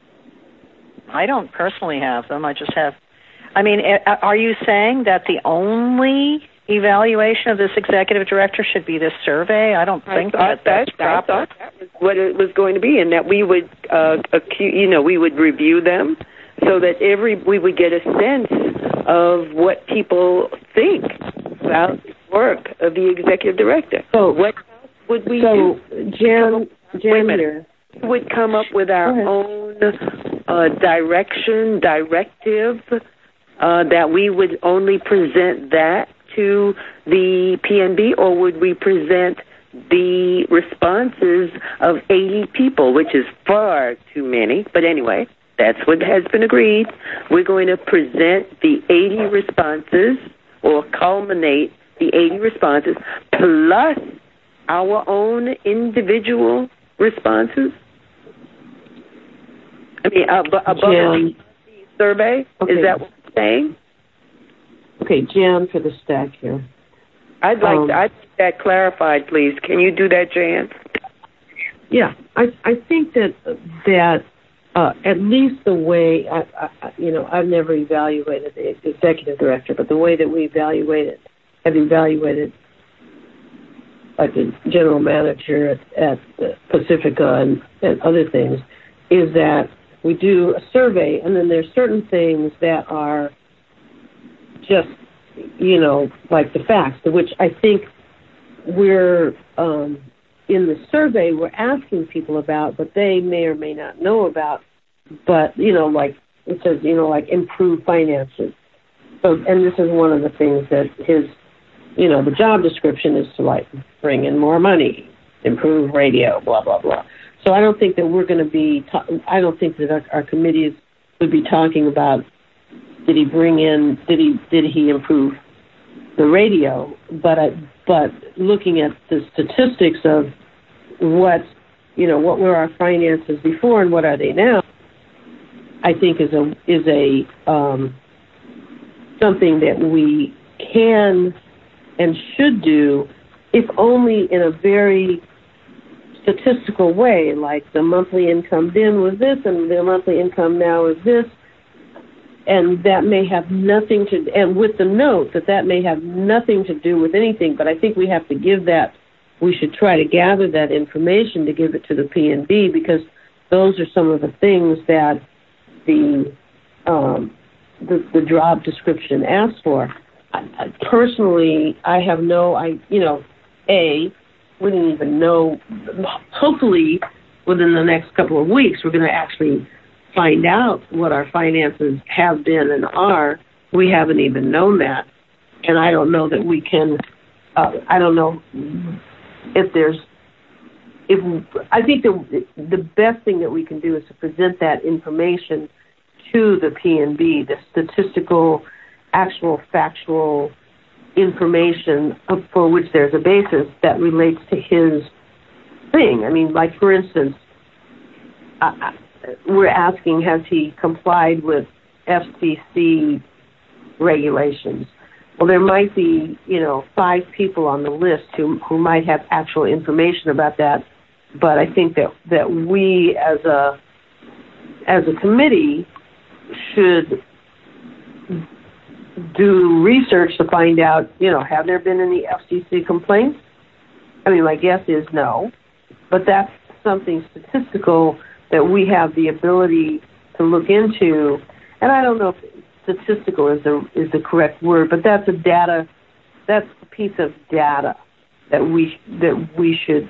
I don't personally have them. I just have. I mean, are you saying that the only evaluation of this executive director should be this survey? I don't think I that that's that, proper. I thought that was what it was going to be, and that we would, uh, acu- you know, we would review them so that every we would get a sense of what people think about the work of the executive director. So what would we so do? Jan, Jan here. We would come up with our own uh, direction, directive, uh, that we would only present that to the P N B, or would we present the responses of eighty people, which is far too many. But anyway, that's what has been agreed. We're going to present the eighty responses, or culminate the eighty responses, plus our own individual responses. I mean, uh, above Jan, the survey, okay. Is that what you're saying? Okay, Jan, for the stack here. I'd like um, to, I'd like that clarified, please. Can you do that, Jan? Yeah, I I think that that uh, at least the way I, I you know I've never evaluated the executive director, but the way that we evaluated have evaluated like the general manager at, at Pacifica and, and other things is that we do a survey, and then there's certain things that are just, you know, like the facts, which I think we're, um, in the survey, we're asking people about, but they may or may not know about, but, you know, like, it says, you know, like improve finances. So, and this is one of the things that his, you know, the job description is to, like, bring in more money, improve radio, blah, blah, blah. So I don't think that we're going to be, ta- I don't think that our, our committees would be talking about, did he bring in, did he did he improve the radio? But I, but looking at the statistics of what, you know, what were our finances before and what are they now, I think is a is a um, something that we can and should do, if only in a very statistical way, like the monthly income then was this and the monthly income now is this, and that may have nothing to, and with the note that that may have nothing to do with anything, but I think we have to give that we should try to gather that information to give it to the P and B, because those are some of the things that the um, the, the job description asks for. I, I, personally, I have no, I you know, A, we didn't even know. Hopefully, within the next couple of weeks, we're going to actually find out what our finances have been and are. We haven't even known that. And I don't know that we can, uh, I don't know if there's, if I think the, the best thing that we can do is to present that information to the P and B, the statistical, actual, factual information for which there's a basis that relates to his thing. I mean, like, for instance, I, we're asking, has he complied with F C C regulations? Well, there might be, you know, five people on the list who who might have actual information about that, but I think that, that we as a as a committee should do research to find out, you know, have there been any F C C complaints? I mean, my guess is no, but that's something statistical that we have the ability to look into. And I don't know if statistical is the is the correct word, but that's a data, that's a piece of data that we that we should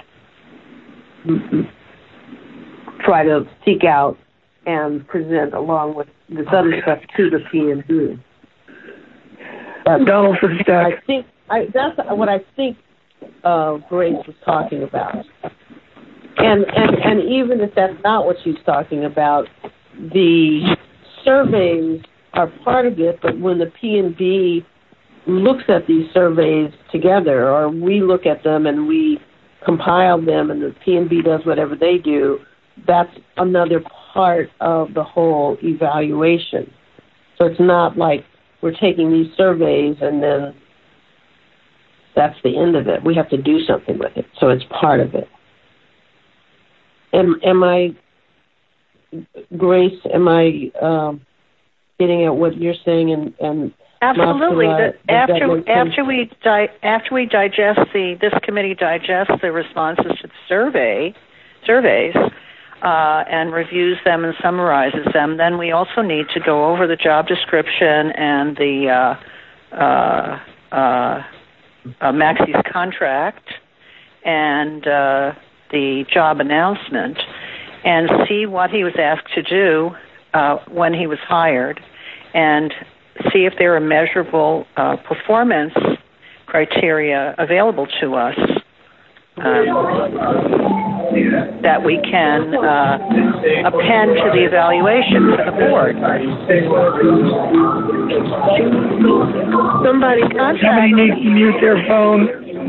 try to seek out and present along with this other stuff to the P and B. Donald for staff. I think I, that's what I think uh, Grace was talking about. And, and and even if that's not what she's talking about, the surveys are part of it, but when the P and B looks at these surveys together, or we look at them and we compile them and the P and B does whatever they do, that's another part of the whole evaluation. So it's not like we're taking these surveys and then that's the end of it. We have to do something with it. So it's part of it. Am, am I, Grace, am I um, getting at what you're saying? And, and absolutely. Martha, the, after after we di- after we digest the this committee digests the responses to the survey surveys uh, and reviews them and summarizes them, then we also need to go over the job description and the uh, uh, uh, uh, Maxi's contract and uh, the job announcement, and see what he was asked to do uh, when he was hired, and see if there are measurable uh, performance criteria available to us um, that we can uh, append to the evaluation for the board. Somebody Somebody needs to mute their phone.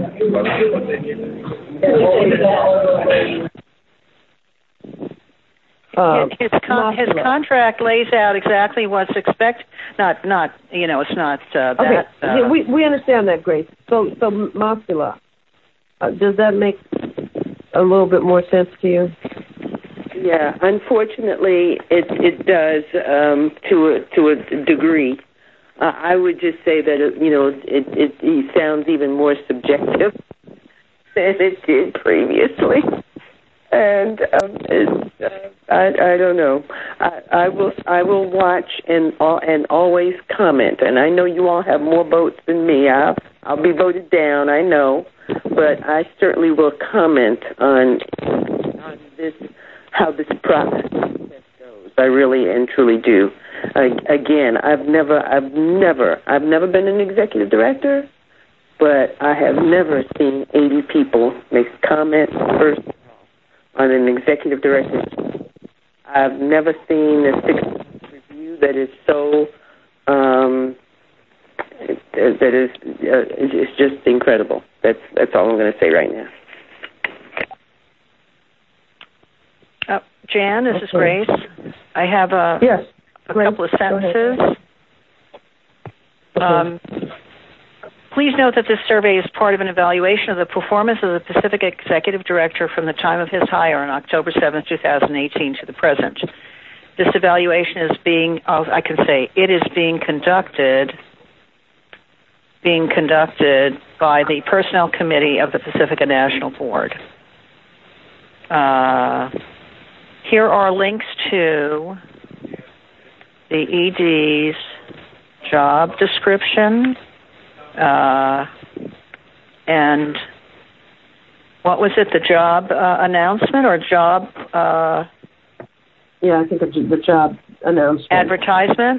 Uh, his con- his contract lays out exactly what's expected. Not not you know it's not uh, that. Okay, uh, yeah, we we understand that, Grace. So so Masula, uh, does that make a little bit more sense to you? Yeah, unfortunately, it it does um, to a to a degree. Uh, I would just say that it, you know it, it it sounds even more subjective than it did previously, and um, it, uh, I I don't know. I, I will I will watch and uh, and always comment. And I know you all have more votes than me. I'll I'll be voted down. I know, but I certainly will comment on on this how this process goes. I really and truly do. Uh, again, I've never I've never I've never been an executive director. But I have never seen eighty people make comments first on an executive director. I've never seen a six-month review that is so um, that is uh, it's just incredible. That's that's all I'm going to say right now. Uh, Jan, this is Grace. I have a yes, a Grace, couple of sentences. Um, Please note that this survey is part of an evaluation of the performance of the Pacific Executive Director from the time of his hire on October seventh, twenty eighteen to the present. This evaluation is being, oh, I can say, it is being conducted being conducted by the Personnel Committee of the Pacifica National Board. Uh, here are links to the E D's job description uh, and what was it, the job uh, announcement or job... Uh, yeah, I think the, the job announcement. Advertisement?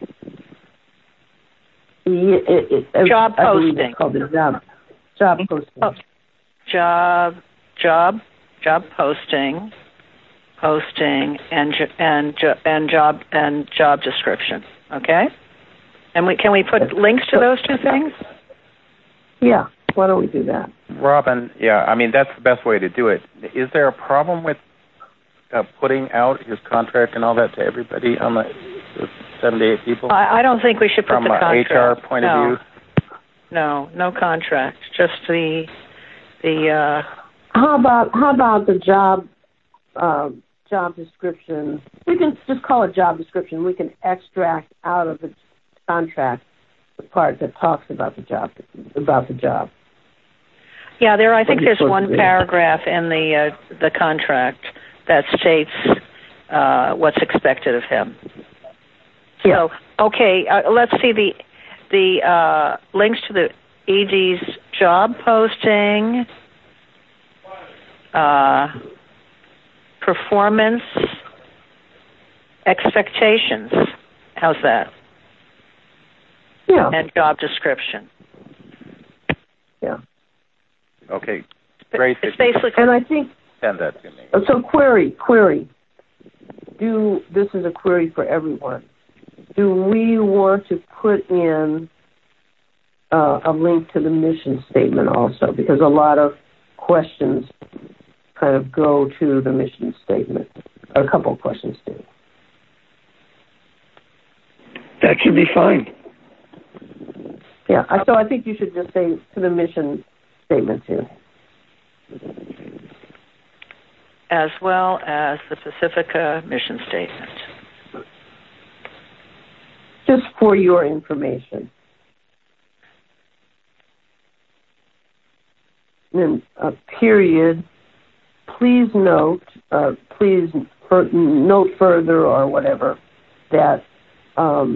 Yeah, it, it, job I posting. It's called the job, job posting. Oh, job, job, job posting, posting, and and and job and job description. Okay, and we can we put links to those two things? Yeah, why don't we do that? Robin, yeah, I mean that's the best way to do it. Is there a problem with uh, putting out his contract and all that to everybody on the, the seventy-eight people? I, I don't think we should put From the contract. From an H R point no. of view? No, no contract. Just the the. Uh, how about how about the job uh, job description? We can just call it job description. We can extract out of the contract the part that talks about the job about the job. Yeah, there. I think there's one paragraph in the uh, the contract that states uh, what's expected of him. Yeah. So, okay, uh, let's see the the uh, links to the E D's job posting, uh, performance expectations. How's that? Yeah. And job description. Yeah. Okay. Great. It's basically. And I think. Send that to me. So query, query. Do this is a query for everyone. Do we want to put in uh, a link to the mission statement also? Because a lot of questions kind of go to the mission statement. A couple of questions do. That should be fine. Yeah, so I think you should just say to the mission statement too. As well as the Pacifica mission statement. Just for your information. And a period, please note, uh, please for, note further or whatever, that um,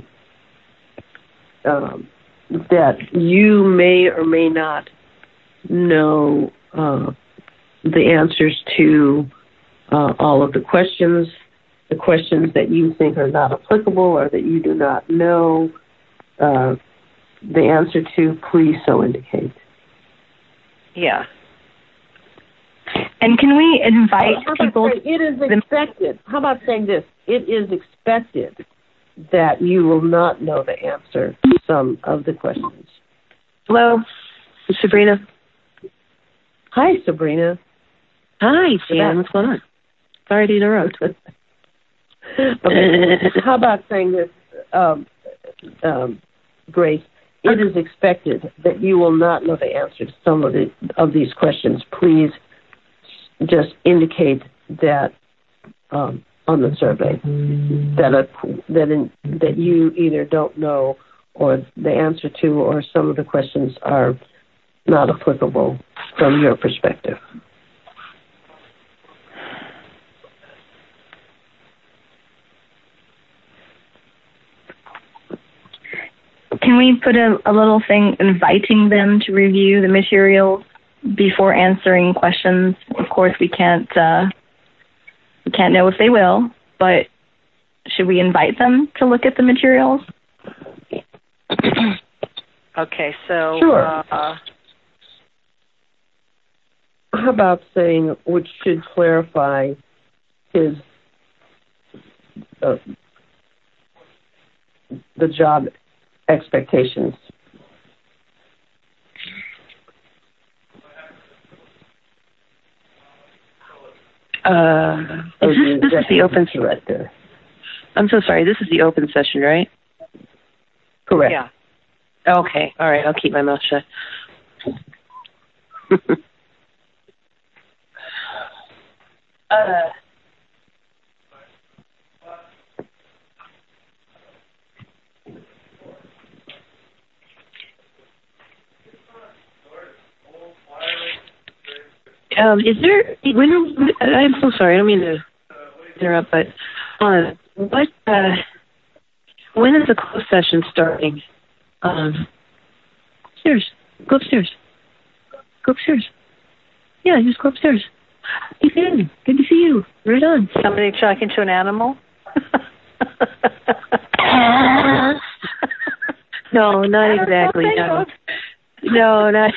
um, that you may or may not know uh, the answers to uh, all of the questions, the questions that you think are not applicable or that you do not know uh, the answer to, please so indicate. Yeah. And can we invite people? Say, it is expected. How about saying this? It is expected that you will not know the answer to some of the questions. Hello, it's Sabrina. Hi, Sabrina. Hi, Jan. What's going on? Sorry to interrupt. Okay. How about saying this, um, um, Grace? It is expected that you will not know the answer to some of the of these questions. Please just indicate that um, on the survey that a, that in, that you either don't know or the answer to, or some of the questions are not applicable from your perspective. Can we put a, a little thing inviting them to review the materials before answering questions? Of course, we can't uh, we can't know if they will, but should we invite them to look at the materials? Okay, so sure. Uh, How about saying, which should clarify his uh, the job expectations? Uh, is this, this is the open director. I'm so sorry. This is the open session, right? Correct. Yeah. Okay. All right. I'll keep my mouth shut. uh. Um, is there, when, I'm so sorry, I don't mean to interrupt, but uh, what, uh, when is the closed session starting? Um, upstairs. Go upstairs. Go upstairs. Yeah, just go upstairs. Hey, Finn, good to see you. Right on. Somebody talking to an animal? No, not exactly. No, no, not.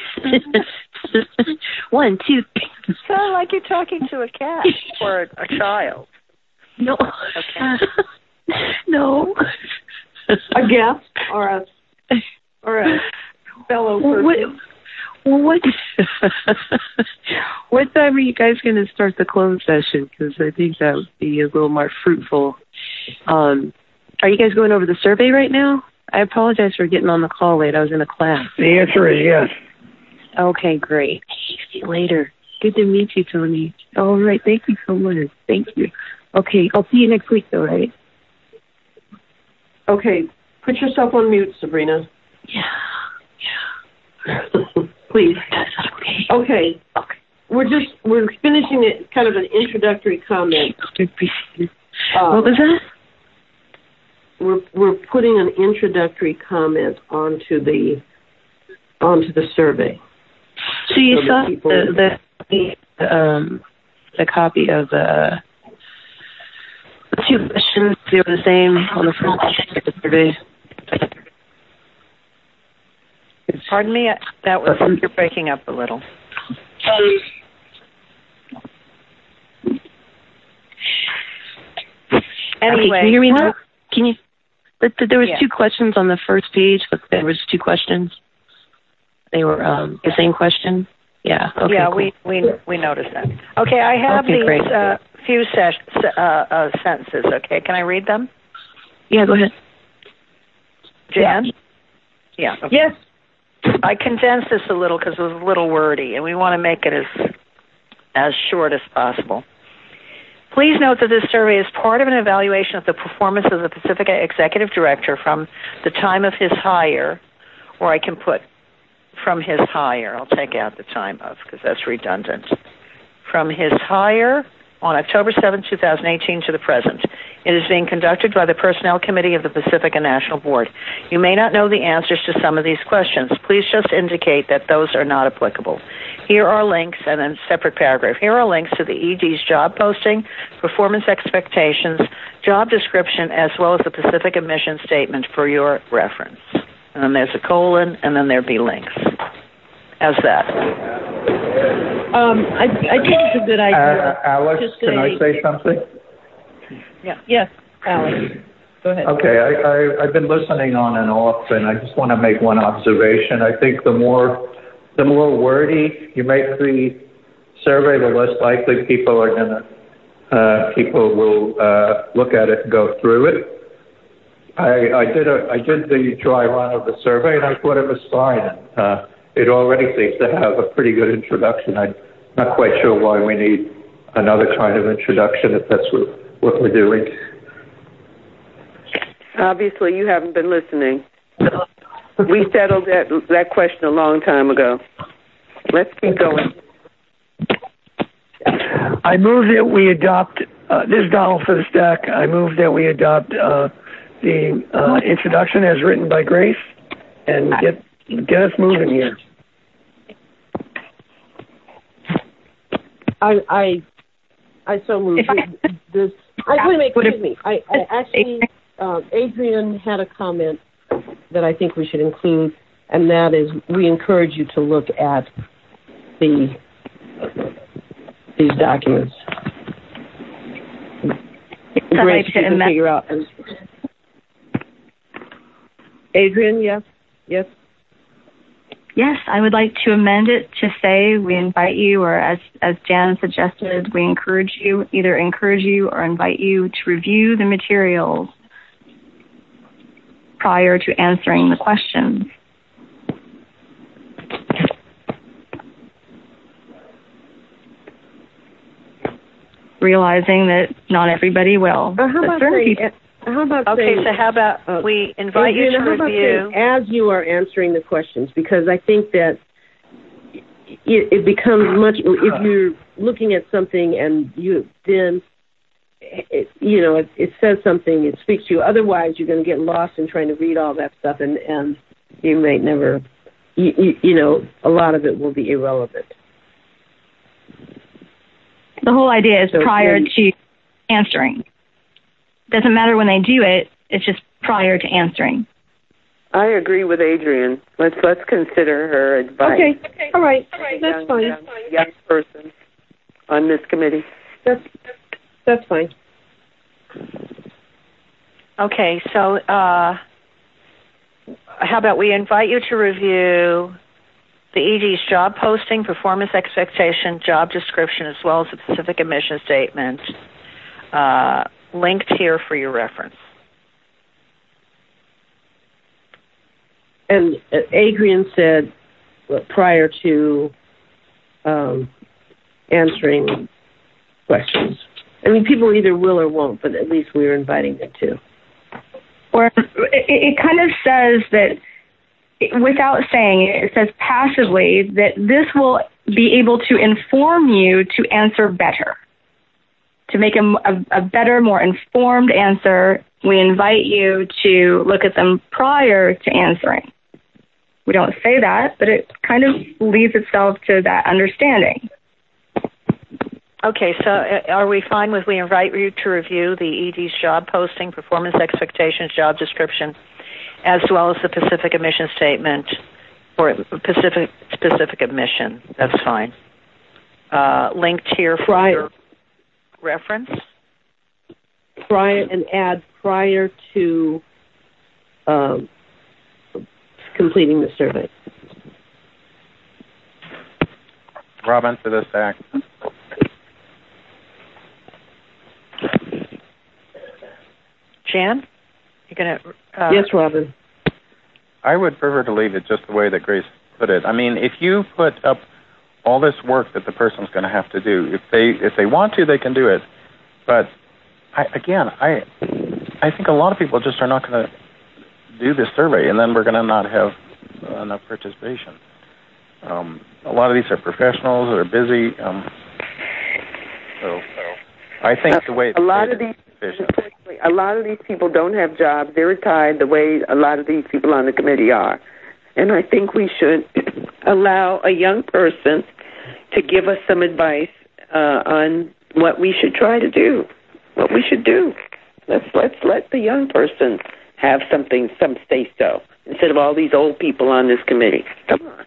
One, two, three. Sound like you're talking to a cat or a child. No. Okay. No. A guest or a or a fellow person. What? What? What time are you guys going to start the closed session? Because I think that would be a little more fruitful. Um, are you guys going over the survey right now? I apologize for getting on the call late. I was in a class. The answer is yes. Okay, great. See you later. Good to meet you, Tony. All right. Thank you so much. Thank you. Okay. I'll see you next week, though, right? Okay. Put yourself on mute, Sabrina. Yeah. Yeah. Please. Okay. Okay. Okay. We're just, we're finishing it, kind of an introductory comment. Uh, what was that? We're we're putting an introductory comment onto the onto the survey. So you so saw people, the the, the um the copy of the, the two questions. They were the same on the front of the survey. Pardon me. That was you're breaking up a little. Anyway, okay, can you hear me now? Can you? But there was yeah. two questions on the first page, but there was two questions. They were um, the same question. Yeah. Okay, yeah, cool. we, we we noticed that. Okay, I have okay, these uh, few ses- uh, uh, sentences. Okay, can I read them? Yeah, go ahead. Jan? Yeah. Okay. Yes. I condensed this a little because it was a little wordy, and we want to make it as as short as possible. Please note that this survey is part of an evaluation of the performance of the Pacifica Executive Director from the time of his hire, or I can put from his hire. I'll take out the time of because that's redundant. From his hire on October seventh, twenty eighteen to the present. It is being conducted by the Personnel Committee of the Pacifica National Board. You may not know the answers to some of these questions. Please just indicate that those are not applicable. Here are links, and then separate paragraph. Here are links to the E D's job posting, performance expectations, job description, as well as the Pacifica mission statement for your reference. And then there's a colon, and then there'd be links. How's that? Um, I, I think it's a good idea. Uh, Alex, to say, can I say something? Yeah. Yes, Alex. Go ahead. Okay, I, I, I've been listening on and off, and I just want to make one observation. I think the more the more wordy you make the survey, the less likely people are going to uh, people will uh, look at it and go through it. I, I did a I did the dry run of the survey, and I thought it was fine. Uh, it already seems to have a pretty good introduction. I'm not quite sure why we need another kind of introduction if that's what, what we're doing. Obviously, you haven't been listening. We settled that that question a long time ago. Let's keep going. I move that we adopt, uh, this is Donald for the stack, I move that we adopt uh, the uh, introduction as written by Grace and get get us moving here. I I I so moved. This I wait a minute, excuse me. I, I actually uh, Adrian had a comment that I think we should include, and that is we encourage you to look at the these documents. Great, you can figure out. Adrian, yes, yes. Yes, I would like to amend it to say we invite you, or as as Jan suggested, we encourage you, either encourage you or invite you to review the materials prior to answering the questions. Realizing that not everybody will. But how about saying, how about okay, saying, so how about uh, we invite Adrian, you to how about review saying, as you are answering the questions, because I think that it, it becomes much, if you're looking at something and you then, it, you know, it, it says something, it speaks to you. Otherwise, you're going to get lost in trying to read all that stuff, and, and you may never, you, you, you know, a lot of it will be irrelevant. The whole idea is so prior when, to answering. Doesn't matter when they do it, it's just prior to answering. I agree with Adrian. Let's let's consider her advice. Okay, okay. all right, that's young, fine. Young, young person on this committee. That's that's fine. Okay, so uh, how about we invite you to review the E D's job posting, performance expectation, job description, as well as the specific admission statement, uh, linked here for your reference. And Adrian said well, prior to um, answering questions. I mean, people either will or won't, but at least we're inviting them to. Or it, it kind of says that, without saying it, it says passively that this will be able to inform you to answer better. To make a, a, a better, more informed answer, we invite you to look at them prior to answering. We don't say that, but it kind of leads itself to that understanding. Okay, so are we fine with we invite you to review the E D's job posting, performance expectations, job description, as well as the specific admission statement or specific specific admission? That's fine. Uh, linked here for prior, your reference. Prior and add prior to um, completing the survey. Robin, to this act. Jan, you're going to... Uh, yes, Robin. I would prefer to leave it just the way that Grace put it. I mean, if you put up all this work that the person's going to have to do, if they if they want to, they can do it. But I, again, I I think a lot of people just are not going to do this survey, and then we're going to not have uh, enough participation. Um, a lot of these are professionals that are busy. Um, so I think uh, the way a lot of these a lot of these people don't have jobs. They're retired the way a lot of these people on the committee are. And I think we should allow a young person to give us some advice uh, on what we should try to do, what we should do. Let's let's let the young person have something, some say so, instead of all these old people on this committee. Come on.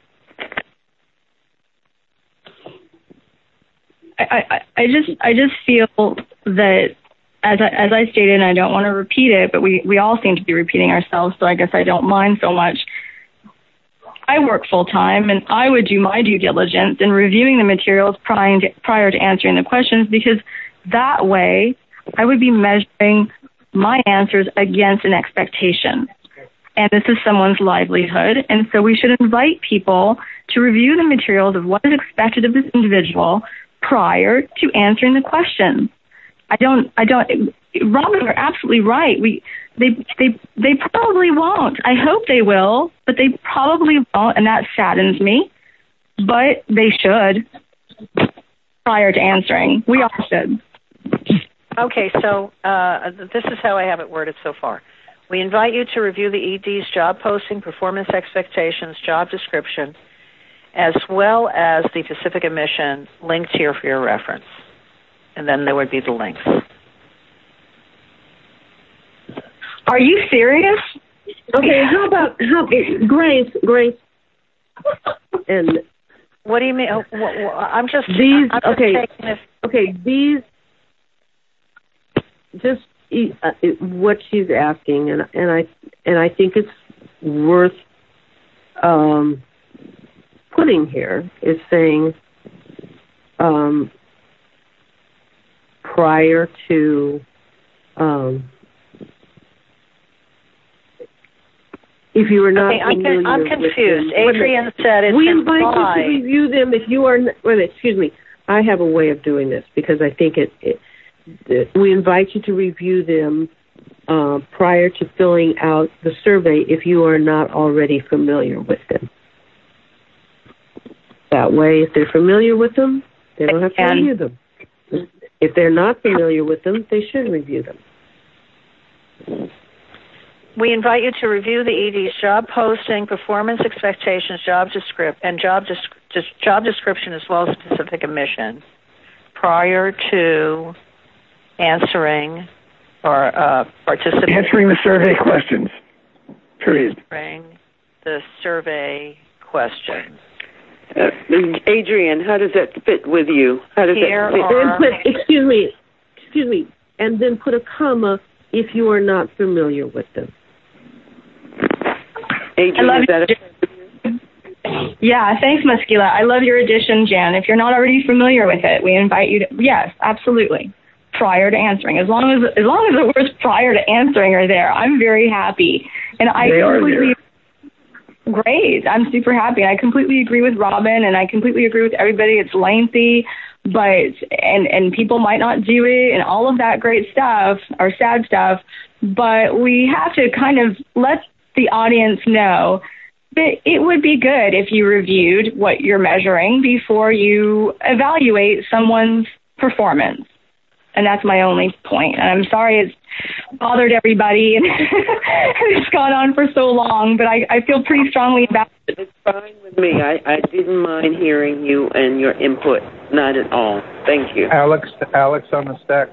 I, I, I just I just feel that as I, as I stated, and I don't want to repeat it, but we, we all seem to be repeating ourselves, so I guess I don't mind so much. I work full-time, and I would do my due diligence in reviewing the materials prior to, prior to answering the questions, because that way I would be measuring my answers against an expectation. And this is someone's livelihood, and so we should invite people to review the materials of what is expected of this individual prior to answering the questions. I don't, I don't, Robin, you're absolutely right. We, they, they, they probably won't. I hope they will, but they probably won't, and that saddens me. But they should prior to answering. We all should. Okay, so uh, this is how I have it worded so far. We invite you to review the E D's job posting, performance expectations, job description, as well as the Pacific Admission linked here for your reference. And then there would be the links. Are you serious? Okay, how about how, Grace? Grace, and what do you mean? Oh, well, well, I'm just these. I'm just okay, taking this. okay. These just uh, what she's asking, and and I and I think it's worth um, putting here is saying. Um, prior to um, if you are not okay, I'm, familiar I'm confused. With Adrian them, said it's we invite implied. you to review them if you are. Wait, excuse me. I have a way of doing this because I think it. it, it we invite you to review them uh, prior to filling out the survey if you are not already familiar with them. That That way, if they're familiar with them, they don't have to And- review them. If they're not familiar with them, they should review them. We invite you to review the E D's job posting, performance expectations, job descript, and job desc- just job description as well as specific mission prior to answering or uh, participating. Answering the survey questions. Period. Answering the survey questions. Uh, Adrian, how does that fit with you? How does Here that fit? are- And put, excuse me, excuse me, and then put a comma if you are not familiar with them. Adrian, I love is that a, Yeah, thanks, Muskila. I love your addition, Jan. If you're not already familiar with it, we invite you to, yes, absolutely, prior to answering. As long as as long as the words prior to answering are there, I'm very happy. And I They are completely Great. I'm super happy. I completely agree with Robin, and I completely agree with everybody. It's lengthy, but and and people might not do it, and all of that great stuff, or sad stuff. But we have to kind of let the audience know that it would be good if you reviewed what you're measuring before you evaluate someone's performance. And that's my only point. And I'm sorry it's bothered everybody and it's gone on for so long, but I, I feel pretty strongly about it. It's fine with me. I, I didn't mind hearing you and your input. Not at all. Thank you. Alex, Alex on the stack.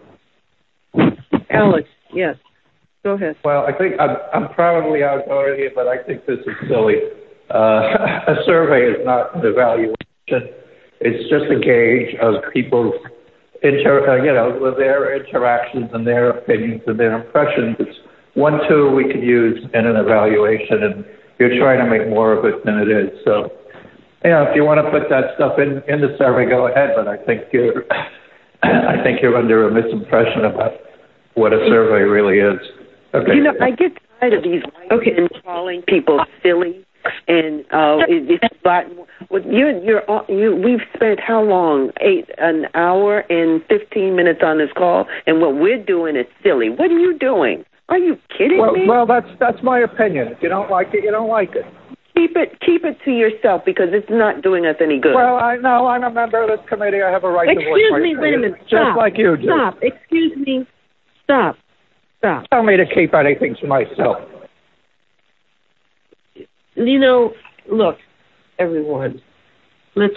Alex, yes. Go ahead. Well, I think I'm, I'm probably outvoted here, but I think this is silly. Uh, a survey is not an evaluation. It's just a gauge of people's Inter, uh, you know, with their interactions and their opinions and their impressions. It's one tool we could use in an evaluation, and you're trying to make more of it than it is. So, you know, if you want to put that stuff in, in the survey, go ahead. But I think you're, I think you're under a misimpression about what a survey really is. Okay. You know, I get tired of these Okay. and calling people silly, and uh, it, it's a lot. Well, you're, you're, you. We've spent how long? Eight, an hour and fifteen minutes on this call, and what we're doing is silly. What are you doing? Are you kidding well, me? well, that's that's my opinion. If you don't like it, you don't like it. Keep it, keep it to yourself because it's not doing us any good. Well, I know I'm a member of this committee. I have a right to voice Excuse my me, wait a opinion, minute. just Stop. like you do. Stop. Excuse me. Stop. Stop. Tell me to keep anything to myself. You know, look, everyone, let's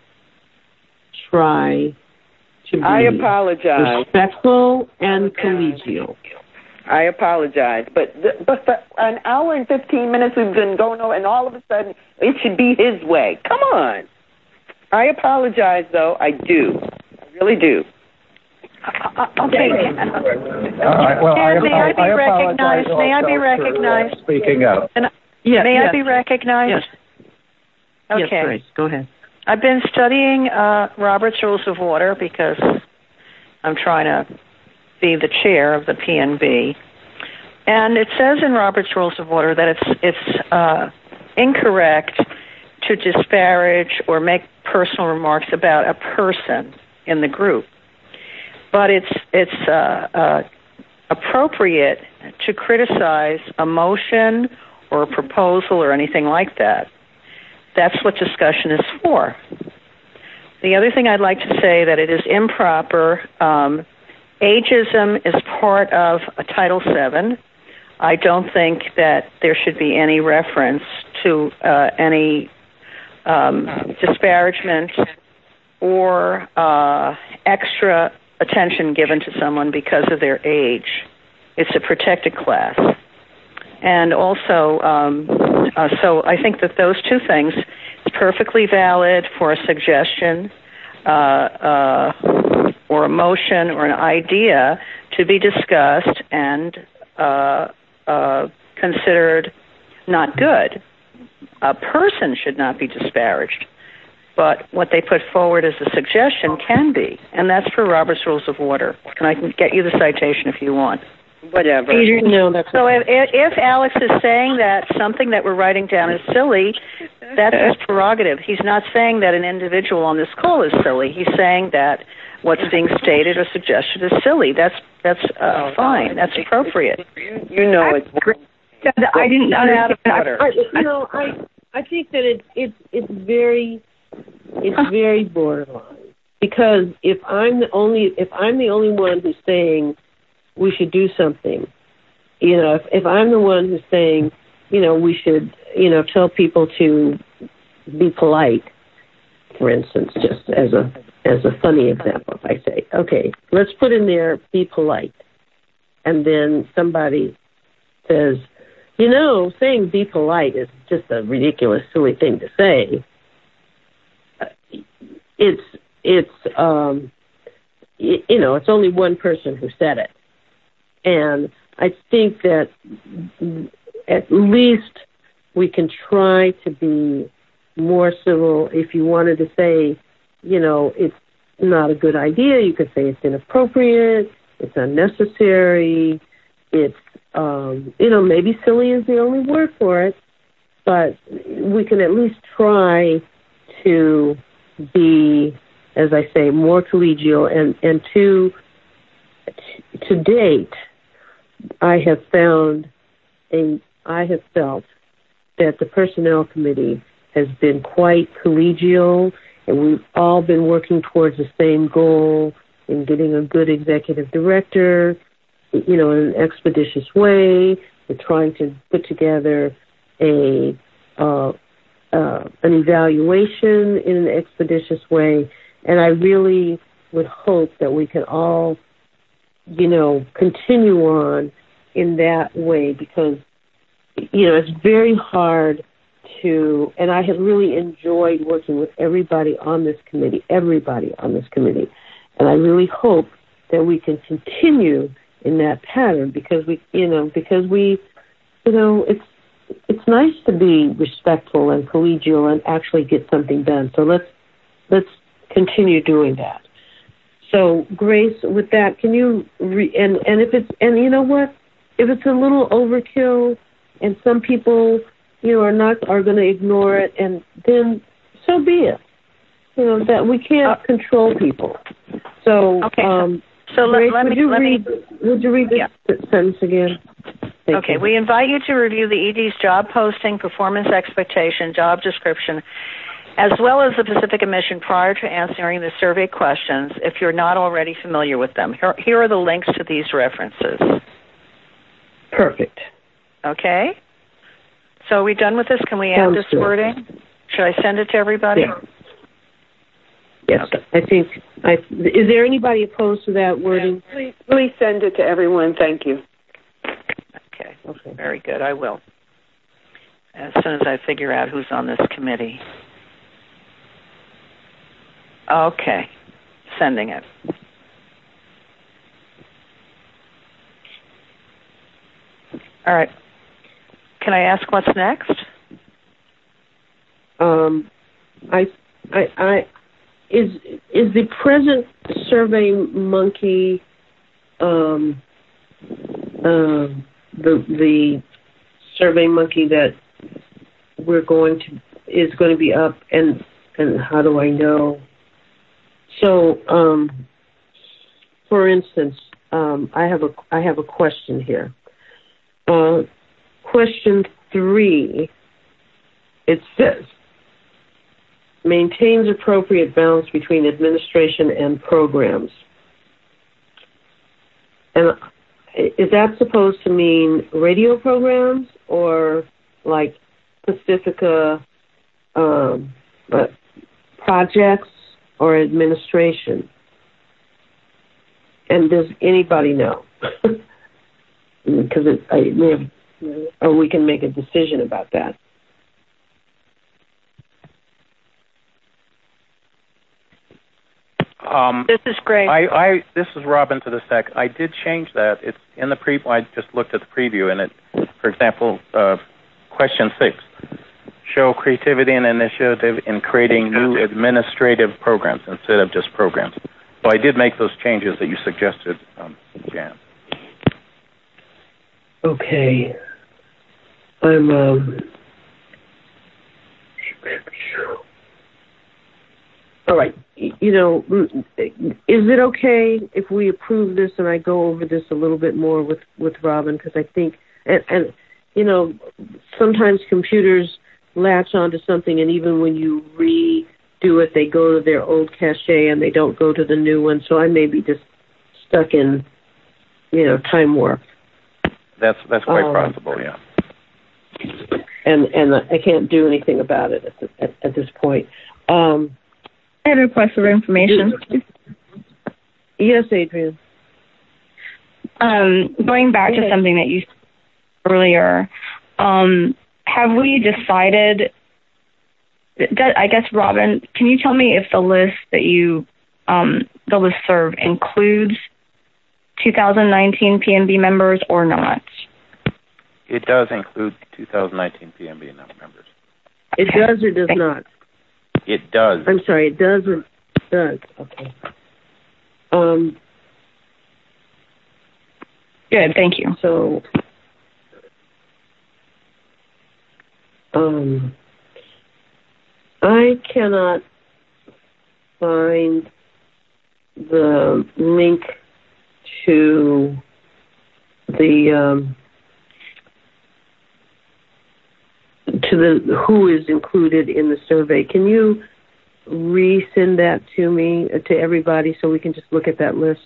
try to be I apologize. respectful and collegial. I apologize, but the, but for an hour and fifteen minutes we've been going over, and all of a sudden it should be his way. Come on. I apologize, though. I do. I really do. Uh, okay. All right. Well, I, May I be I recognized? apologize May I be also for, uh, recognized? speaking up. And Yes, may yes. I be recognized? Yes. Okay. Yes, Grace, go ahead. I've been studying uh, Robert's Rules of Order because I'm trying to be the chair of the P N B. And it says in Robert's Rules of Order that it's it's uh, incorrect to disparage or make personal remarks about a person in the group. But it's it's uh, uh, appropriate to criticize a motion or a proposal or anything like that. That's what discussion is for. The other thing I'd like to say that it is improper. Um, ageism is part of a Title seven. I don't think that there should be any reference to uh, any um, disparagement or uh, extra attention given to someone because of their age. It's a protected class. And also, um, uh, so I think that those two things is perfectly valid for a suggestion uh, uh, or a motion or an idea to be discussed and uh, uh, considered not good. A person should not be disparaged, but what they put forward as a suggestion can be, and that's for Robert's Rules of Order. And I can get you the citation if you want. Whatever. Adrian, no, that's So if, if Alex is saying that something that we're writing down is silly, that's his prerogative. He's not saying that an individual on this call is silly. He's saying that what's being stated or suggested is silly. That's that's uh, fine. That's appropriate. You know it's I didn't Not out of order. I, you know, I I think that it, it it's very it's very borderline. Because if I'm the only if I'm the only one who's saying we should do something, you know, if, if I'm the one who's saying, you know, we should, you know, tell people to be polite, for instance, just as a as a funny example, if I say, okay, let's put in there, be polite. And then somebody says, you know, saying be polite is just a ridiculous, silly thing to say. It's, it's, um, you know, it's only one person who said it. And I think that at least we can try to be more civil. If you wanted to say, you know, it's not a good idea, you could say it's inappropriate, it's unnecessary, it's, um, you know, maybe silly is the only word for it, but we can at least try to be, as I say, more collegial. And, and to, to date, I have found, a, I have felt that the Personnel Committee has been quite collegial, and we've all been working towards the same goal in getting a good executive director, you know, in an expeditious way. We're trying to put together a uh, uh, an evaluation in an expeditious way, and I really would hope that we can all, you know, continue on in that way, because, you know, it's very hard to, and I have really enjoyed working with everybody on this committee, everybody on this committee. And I really hope that we can continue in that pattern, because we, you know, because we, you know, it's, it's nice to be respectful and collegial and actually get something done. So let's, let's continue doing that. So Grace, with that, can you, re, and, and if it's, and you know what, if it's a little overkill and some people, you know, are not, are going to ignore it, and then so be it. You know, that we can't uh, control people. So, okay. um, so Grace, let, let would me, you let read, me, would you read this yeah. sentence again? Thank okay. you. We invite you to review the E D's job posting, performance expectation, job description, as well as the Pacifica mission prior to answering the survey questions if you're not already familiar with them. Here, here are the links to these references. Perfect. Okay. So are we done with this? Can we Sounds add this good. wording? Should I send it to everybody? Yeah. Yes, okay. I think. I, is there anybody opposed to that wording? Yeah, please, please send it to everyone. Thank you. Okay. Okay. Very good. I will. As soon as I figure out who's on this committee. Okay. Sending it. All right. Can I ask what's next? Um, I, I, I, is is the present Survey Monkey, um, um, the the Survey Monkey that we're going to is going to be up, and and how do I know? So, um, for instance, um, I have a I have a question here. Uh, question three, it says, maintains appropriate balance between administration and programs. And is that supposed to mean radio programs or like Pacifica um, uh, projects or administration? And does anybody know? Because it, I may have, or we can make a decision about that. Um, this is great. I, I this is Robin to the sec. I did change that. It's in the pre. I just looked at the preview, and it, for example, uh, question six: show creativity and initiative in creating new administrative programs instead of just programs. So I did make those changes that you suggested, um, Jan. Okay. I'm, um... All right. You know, is it okay if we approve this and I go over this a little bit more with, with Robin? Because I think, and, and, you know, sometimes computers latch onto something, and even when you redo do it, they go to their old cache and they don't go to the new one. So I may be just stuck in, you know, time warp. That's that's quite um, possible, yeah. And and I can't do anything about it at, the, at, at this point. Um, I had a request for information. Yes, Adrian. Um, going back okay. to something that you said earlier, um, have we decided, I guess, Robin, can you tell me if the list that you, um, the listserv includes two thousand nineteen P M B members or not? It does include two thousand nineteen P M B members. It okay. does or does Thank not? It does. I'm sorry, it does or does. Okay. Um. Good, thank you. So, um, I cannot find the link to the um, to the who is included in the survey. Can you resend that to me, uh, to everybody, so we can just look at that list?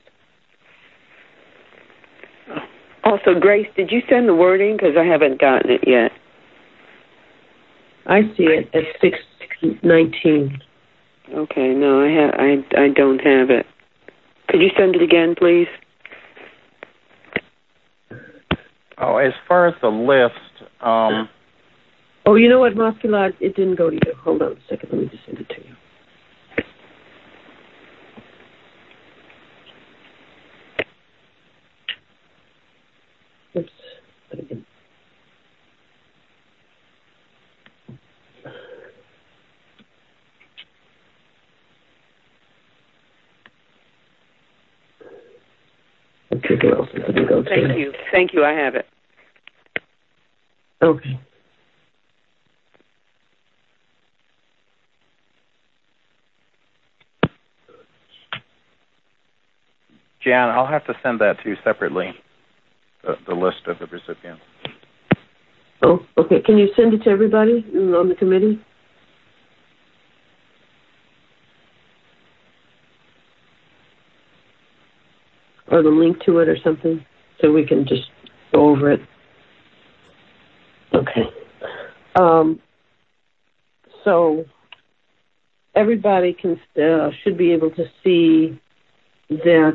Also, Grace, did you send the wording? Because I haven't gotten it yet. I see it at six nineteen. Okay, no, I ha- I I don't have it. Could you send it again, please? Oh, as far as the list, um... Oh, you know what, Musculad? It didn't go to you. Hold on a second. Let me just send it to you. Oops. Okay, who else did it go to? Thank you. Thank you. I have it. Okay. Jan, I'll have to send that to you separately, the, the list of the recipients. Oh, okay. Can you send it to everybody on the committee? Or the link to it or something, so we can just go over it. Okay. Um, so everybody can uh, should be able to see that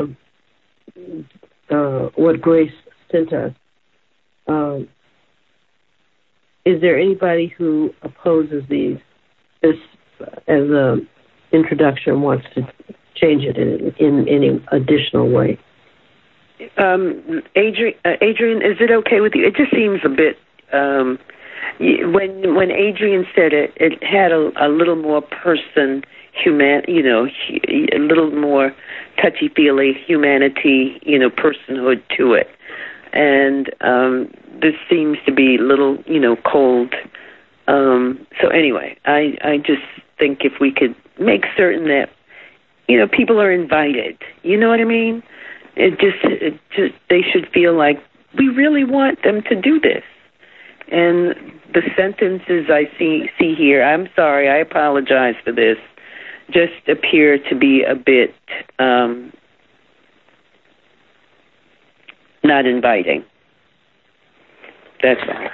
uh, uh, what Grace sent us. Um, is there anybody who opposes these? This as a introduction wants to change it in, in any additional way? Um, Adrian, uh, Adrian, is it okay with you? It just seems a bit. Um, when when Adrian said it, it had a, a little more person, human, you know, a little more touchy-feely humanity, you know, personhood to it. And um, this seems to be a little, you know, cold. Um, so anyway, I, I just think if we could make certain that, you know, people are invited. You know what I mean? It just, it just they should feel like we really want them to do this. And the sentences I see see here, I'm sorry, I apologize for this, just appear to be a bit um, not inviting. That's all.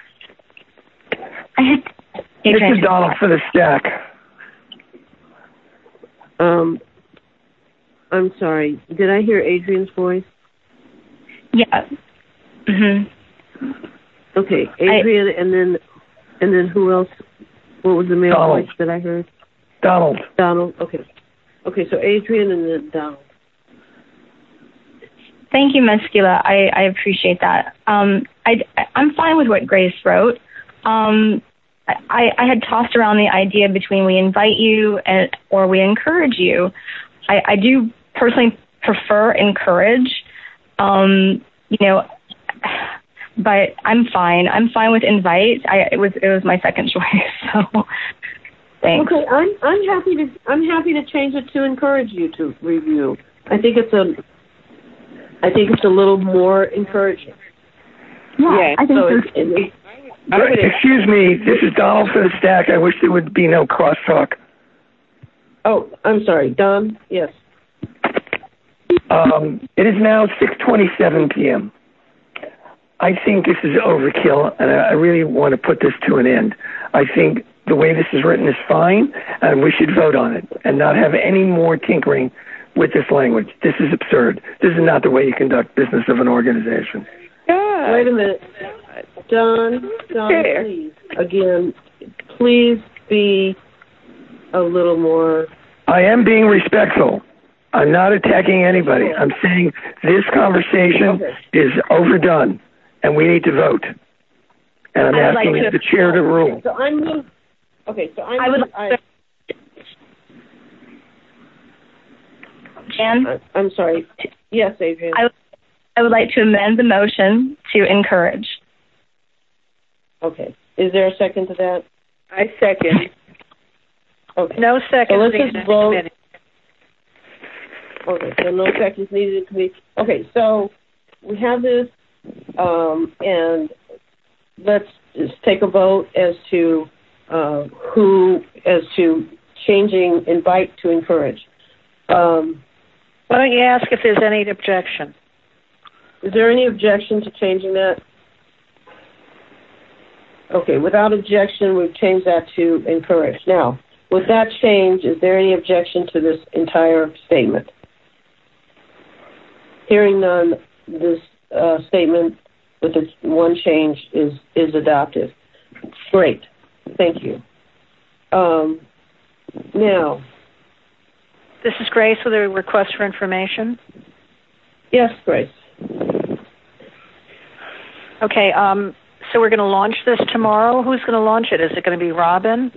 This is Donald for the stack. Um, I'm sorry. Did I hear Adrian's voice? Yeah. Mhm. Okay, Adrian, I, and then and then who else? What was the male Donald. voice that I heard? Donald. Donald. Okay. Okay, so Adrian and then Donald. Thank you, Muscula. I, I appreciate that. Um, I, I'm fine with what Grace wrote. Um, I, I had tossed around the idea between we invite you and, or we encourage you. I, I do personally prefer encourage, um, you know, but I'm fine. I'm fine with invite. I, it was it was my second choice. So thanks. Okay, I'm I'm happy to I'm happy to change it to encourage you to review. I think it's a I think it's a little more encouraging. Yeah, yeah I think so. so. It, it, Excuse me, this is Donald for the stack. I wish there would be no crosstalk. Oh, I'm sorry, Don. Yes. Um, it is now six twenty-seven p.m. I think this is overkill, and I really want to put this to an end. I think the way this is written is fine, and we should vote on it and not have any more tinkering with this language. This is absurd. This is not the way you conduct business of an organization. God. Wait a minute. Don, Don, Chair. please. Again, please be a little more... I am being respectful. I'm not attacking anybody. I'm saying this conversation Okay. is overdone, and we need to vote. And I'm I'd like asking to- the chair to rule. So I'm... move- Okay, so I'm... I would I, Jan, I, I'm sorry. Yes, Adrian. I, I would like to amend the motion to encourage. Okay. Is there a second to that? I second. Okay. No So seconds let's needed just in vote. committee. Okay, so no seconds needed in committee. Okay, so we have this, um, and let's just take a vote as to uh, who, as to changing invite to encourage. Um, Why don't you ask if there's any objection? is there any objection to changing that? Okay, without objection, we've changed that to encourage. Now, with that change, is there any objection to this entire statement? Hearing none, this uh, statement with its one change is, is adopted. Great. Thank you. Um, now, This is Grace with a request for information. yes, Grace. Okay, um, so we're going to launch this tomorrow. Who's going to launch it? Is it going to be Robin?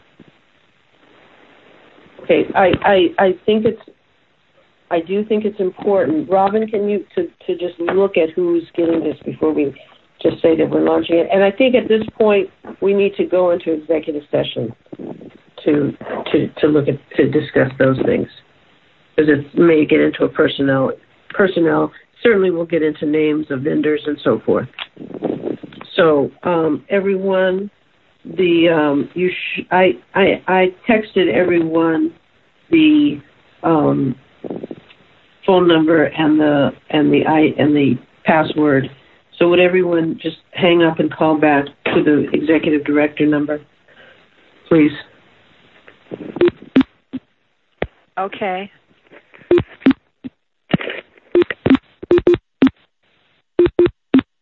Okay, I, I, I think it's, I do think it's important. Robin, can you, to, to just look at who's getting this before we just say that we're launching it? And I think at this point, we need to go into executive session to, to, to look at, to discuss those things. Because it may get into a personnel, personnel, certainly we'll get into names of vendors and so forth. So, um, everyone, the, um, you sh- I, I, I texted everyone the, um, phone number and the, and the, I, and the password. So would everyone just hang up and call back to the executive director number, please? Okay.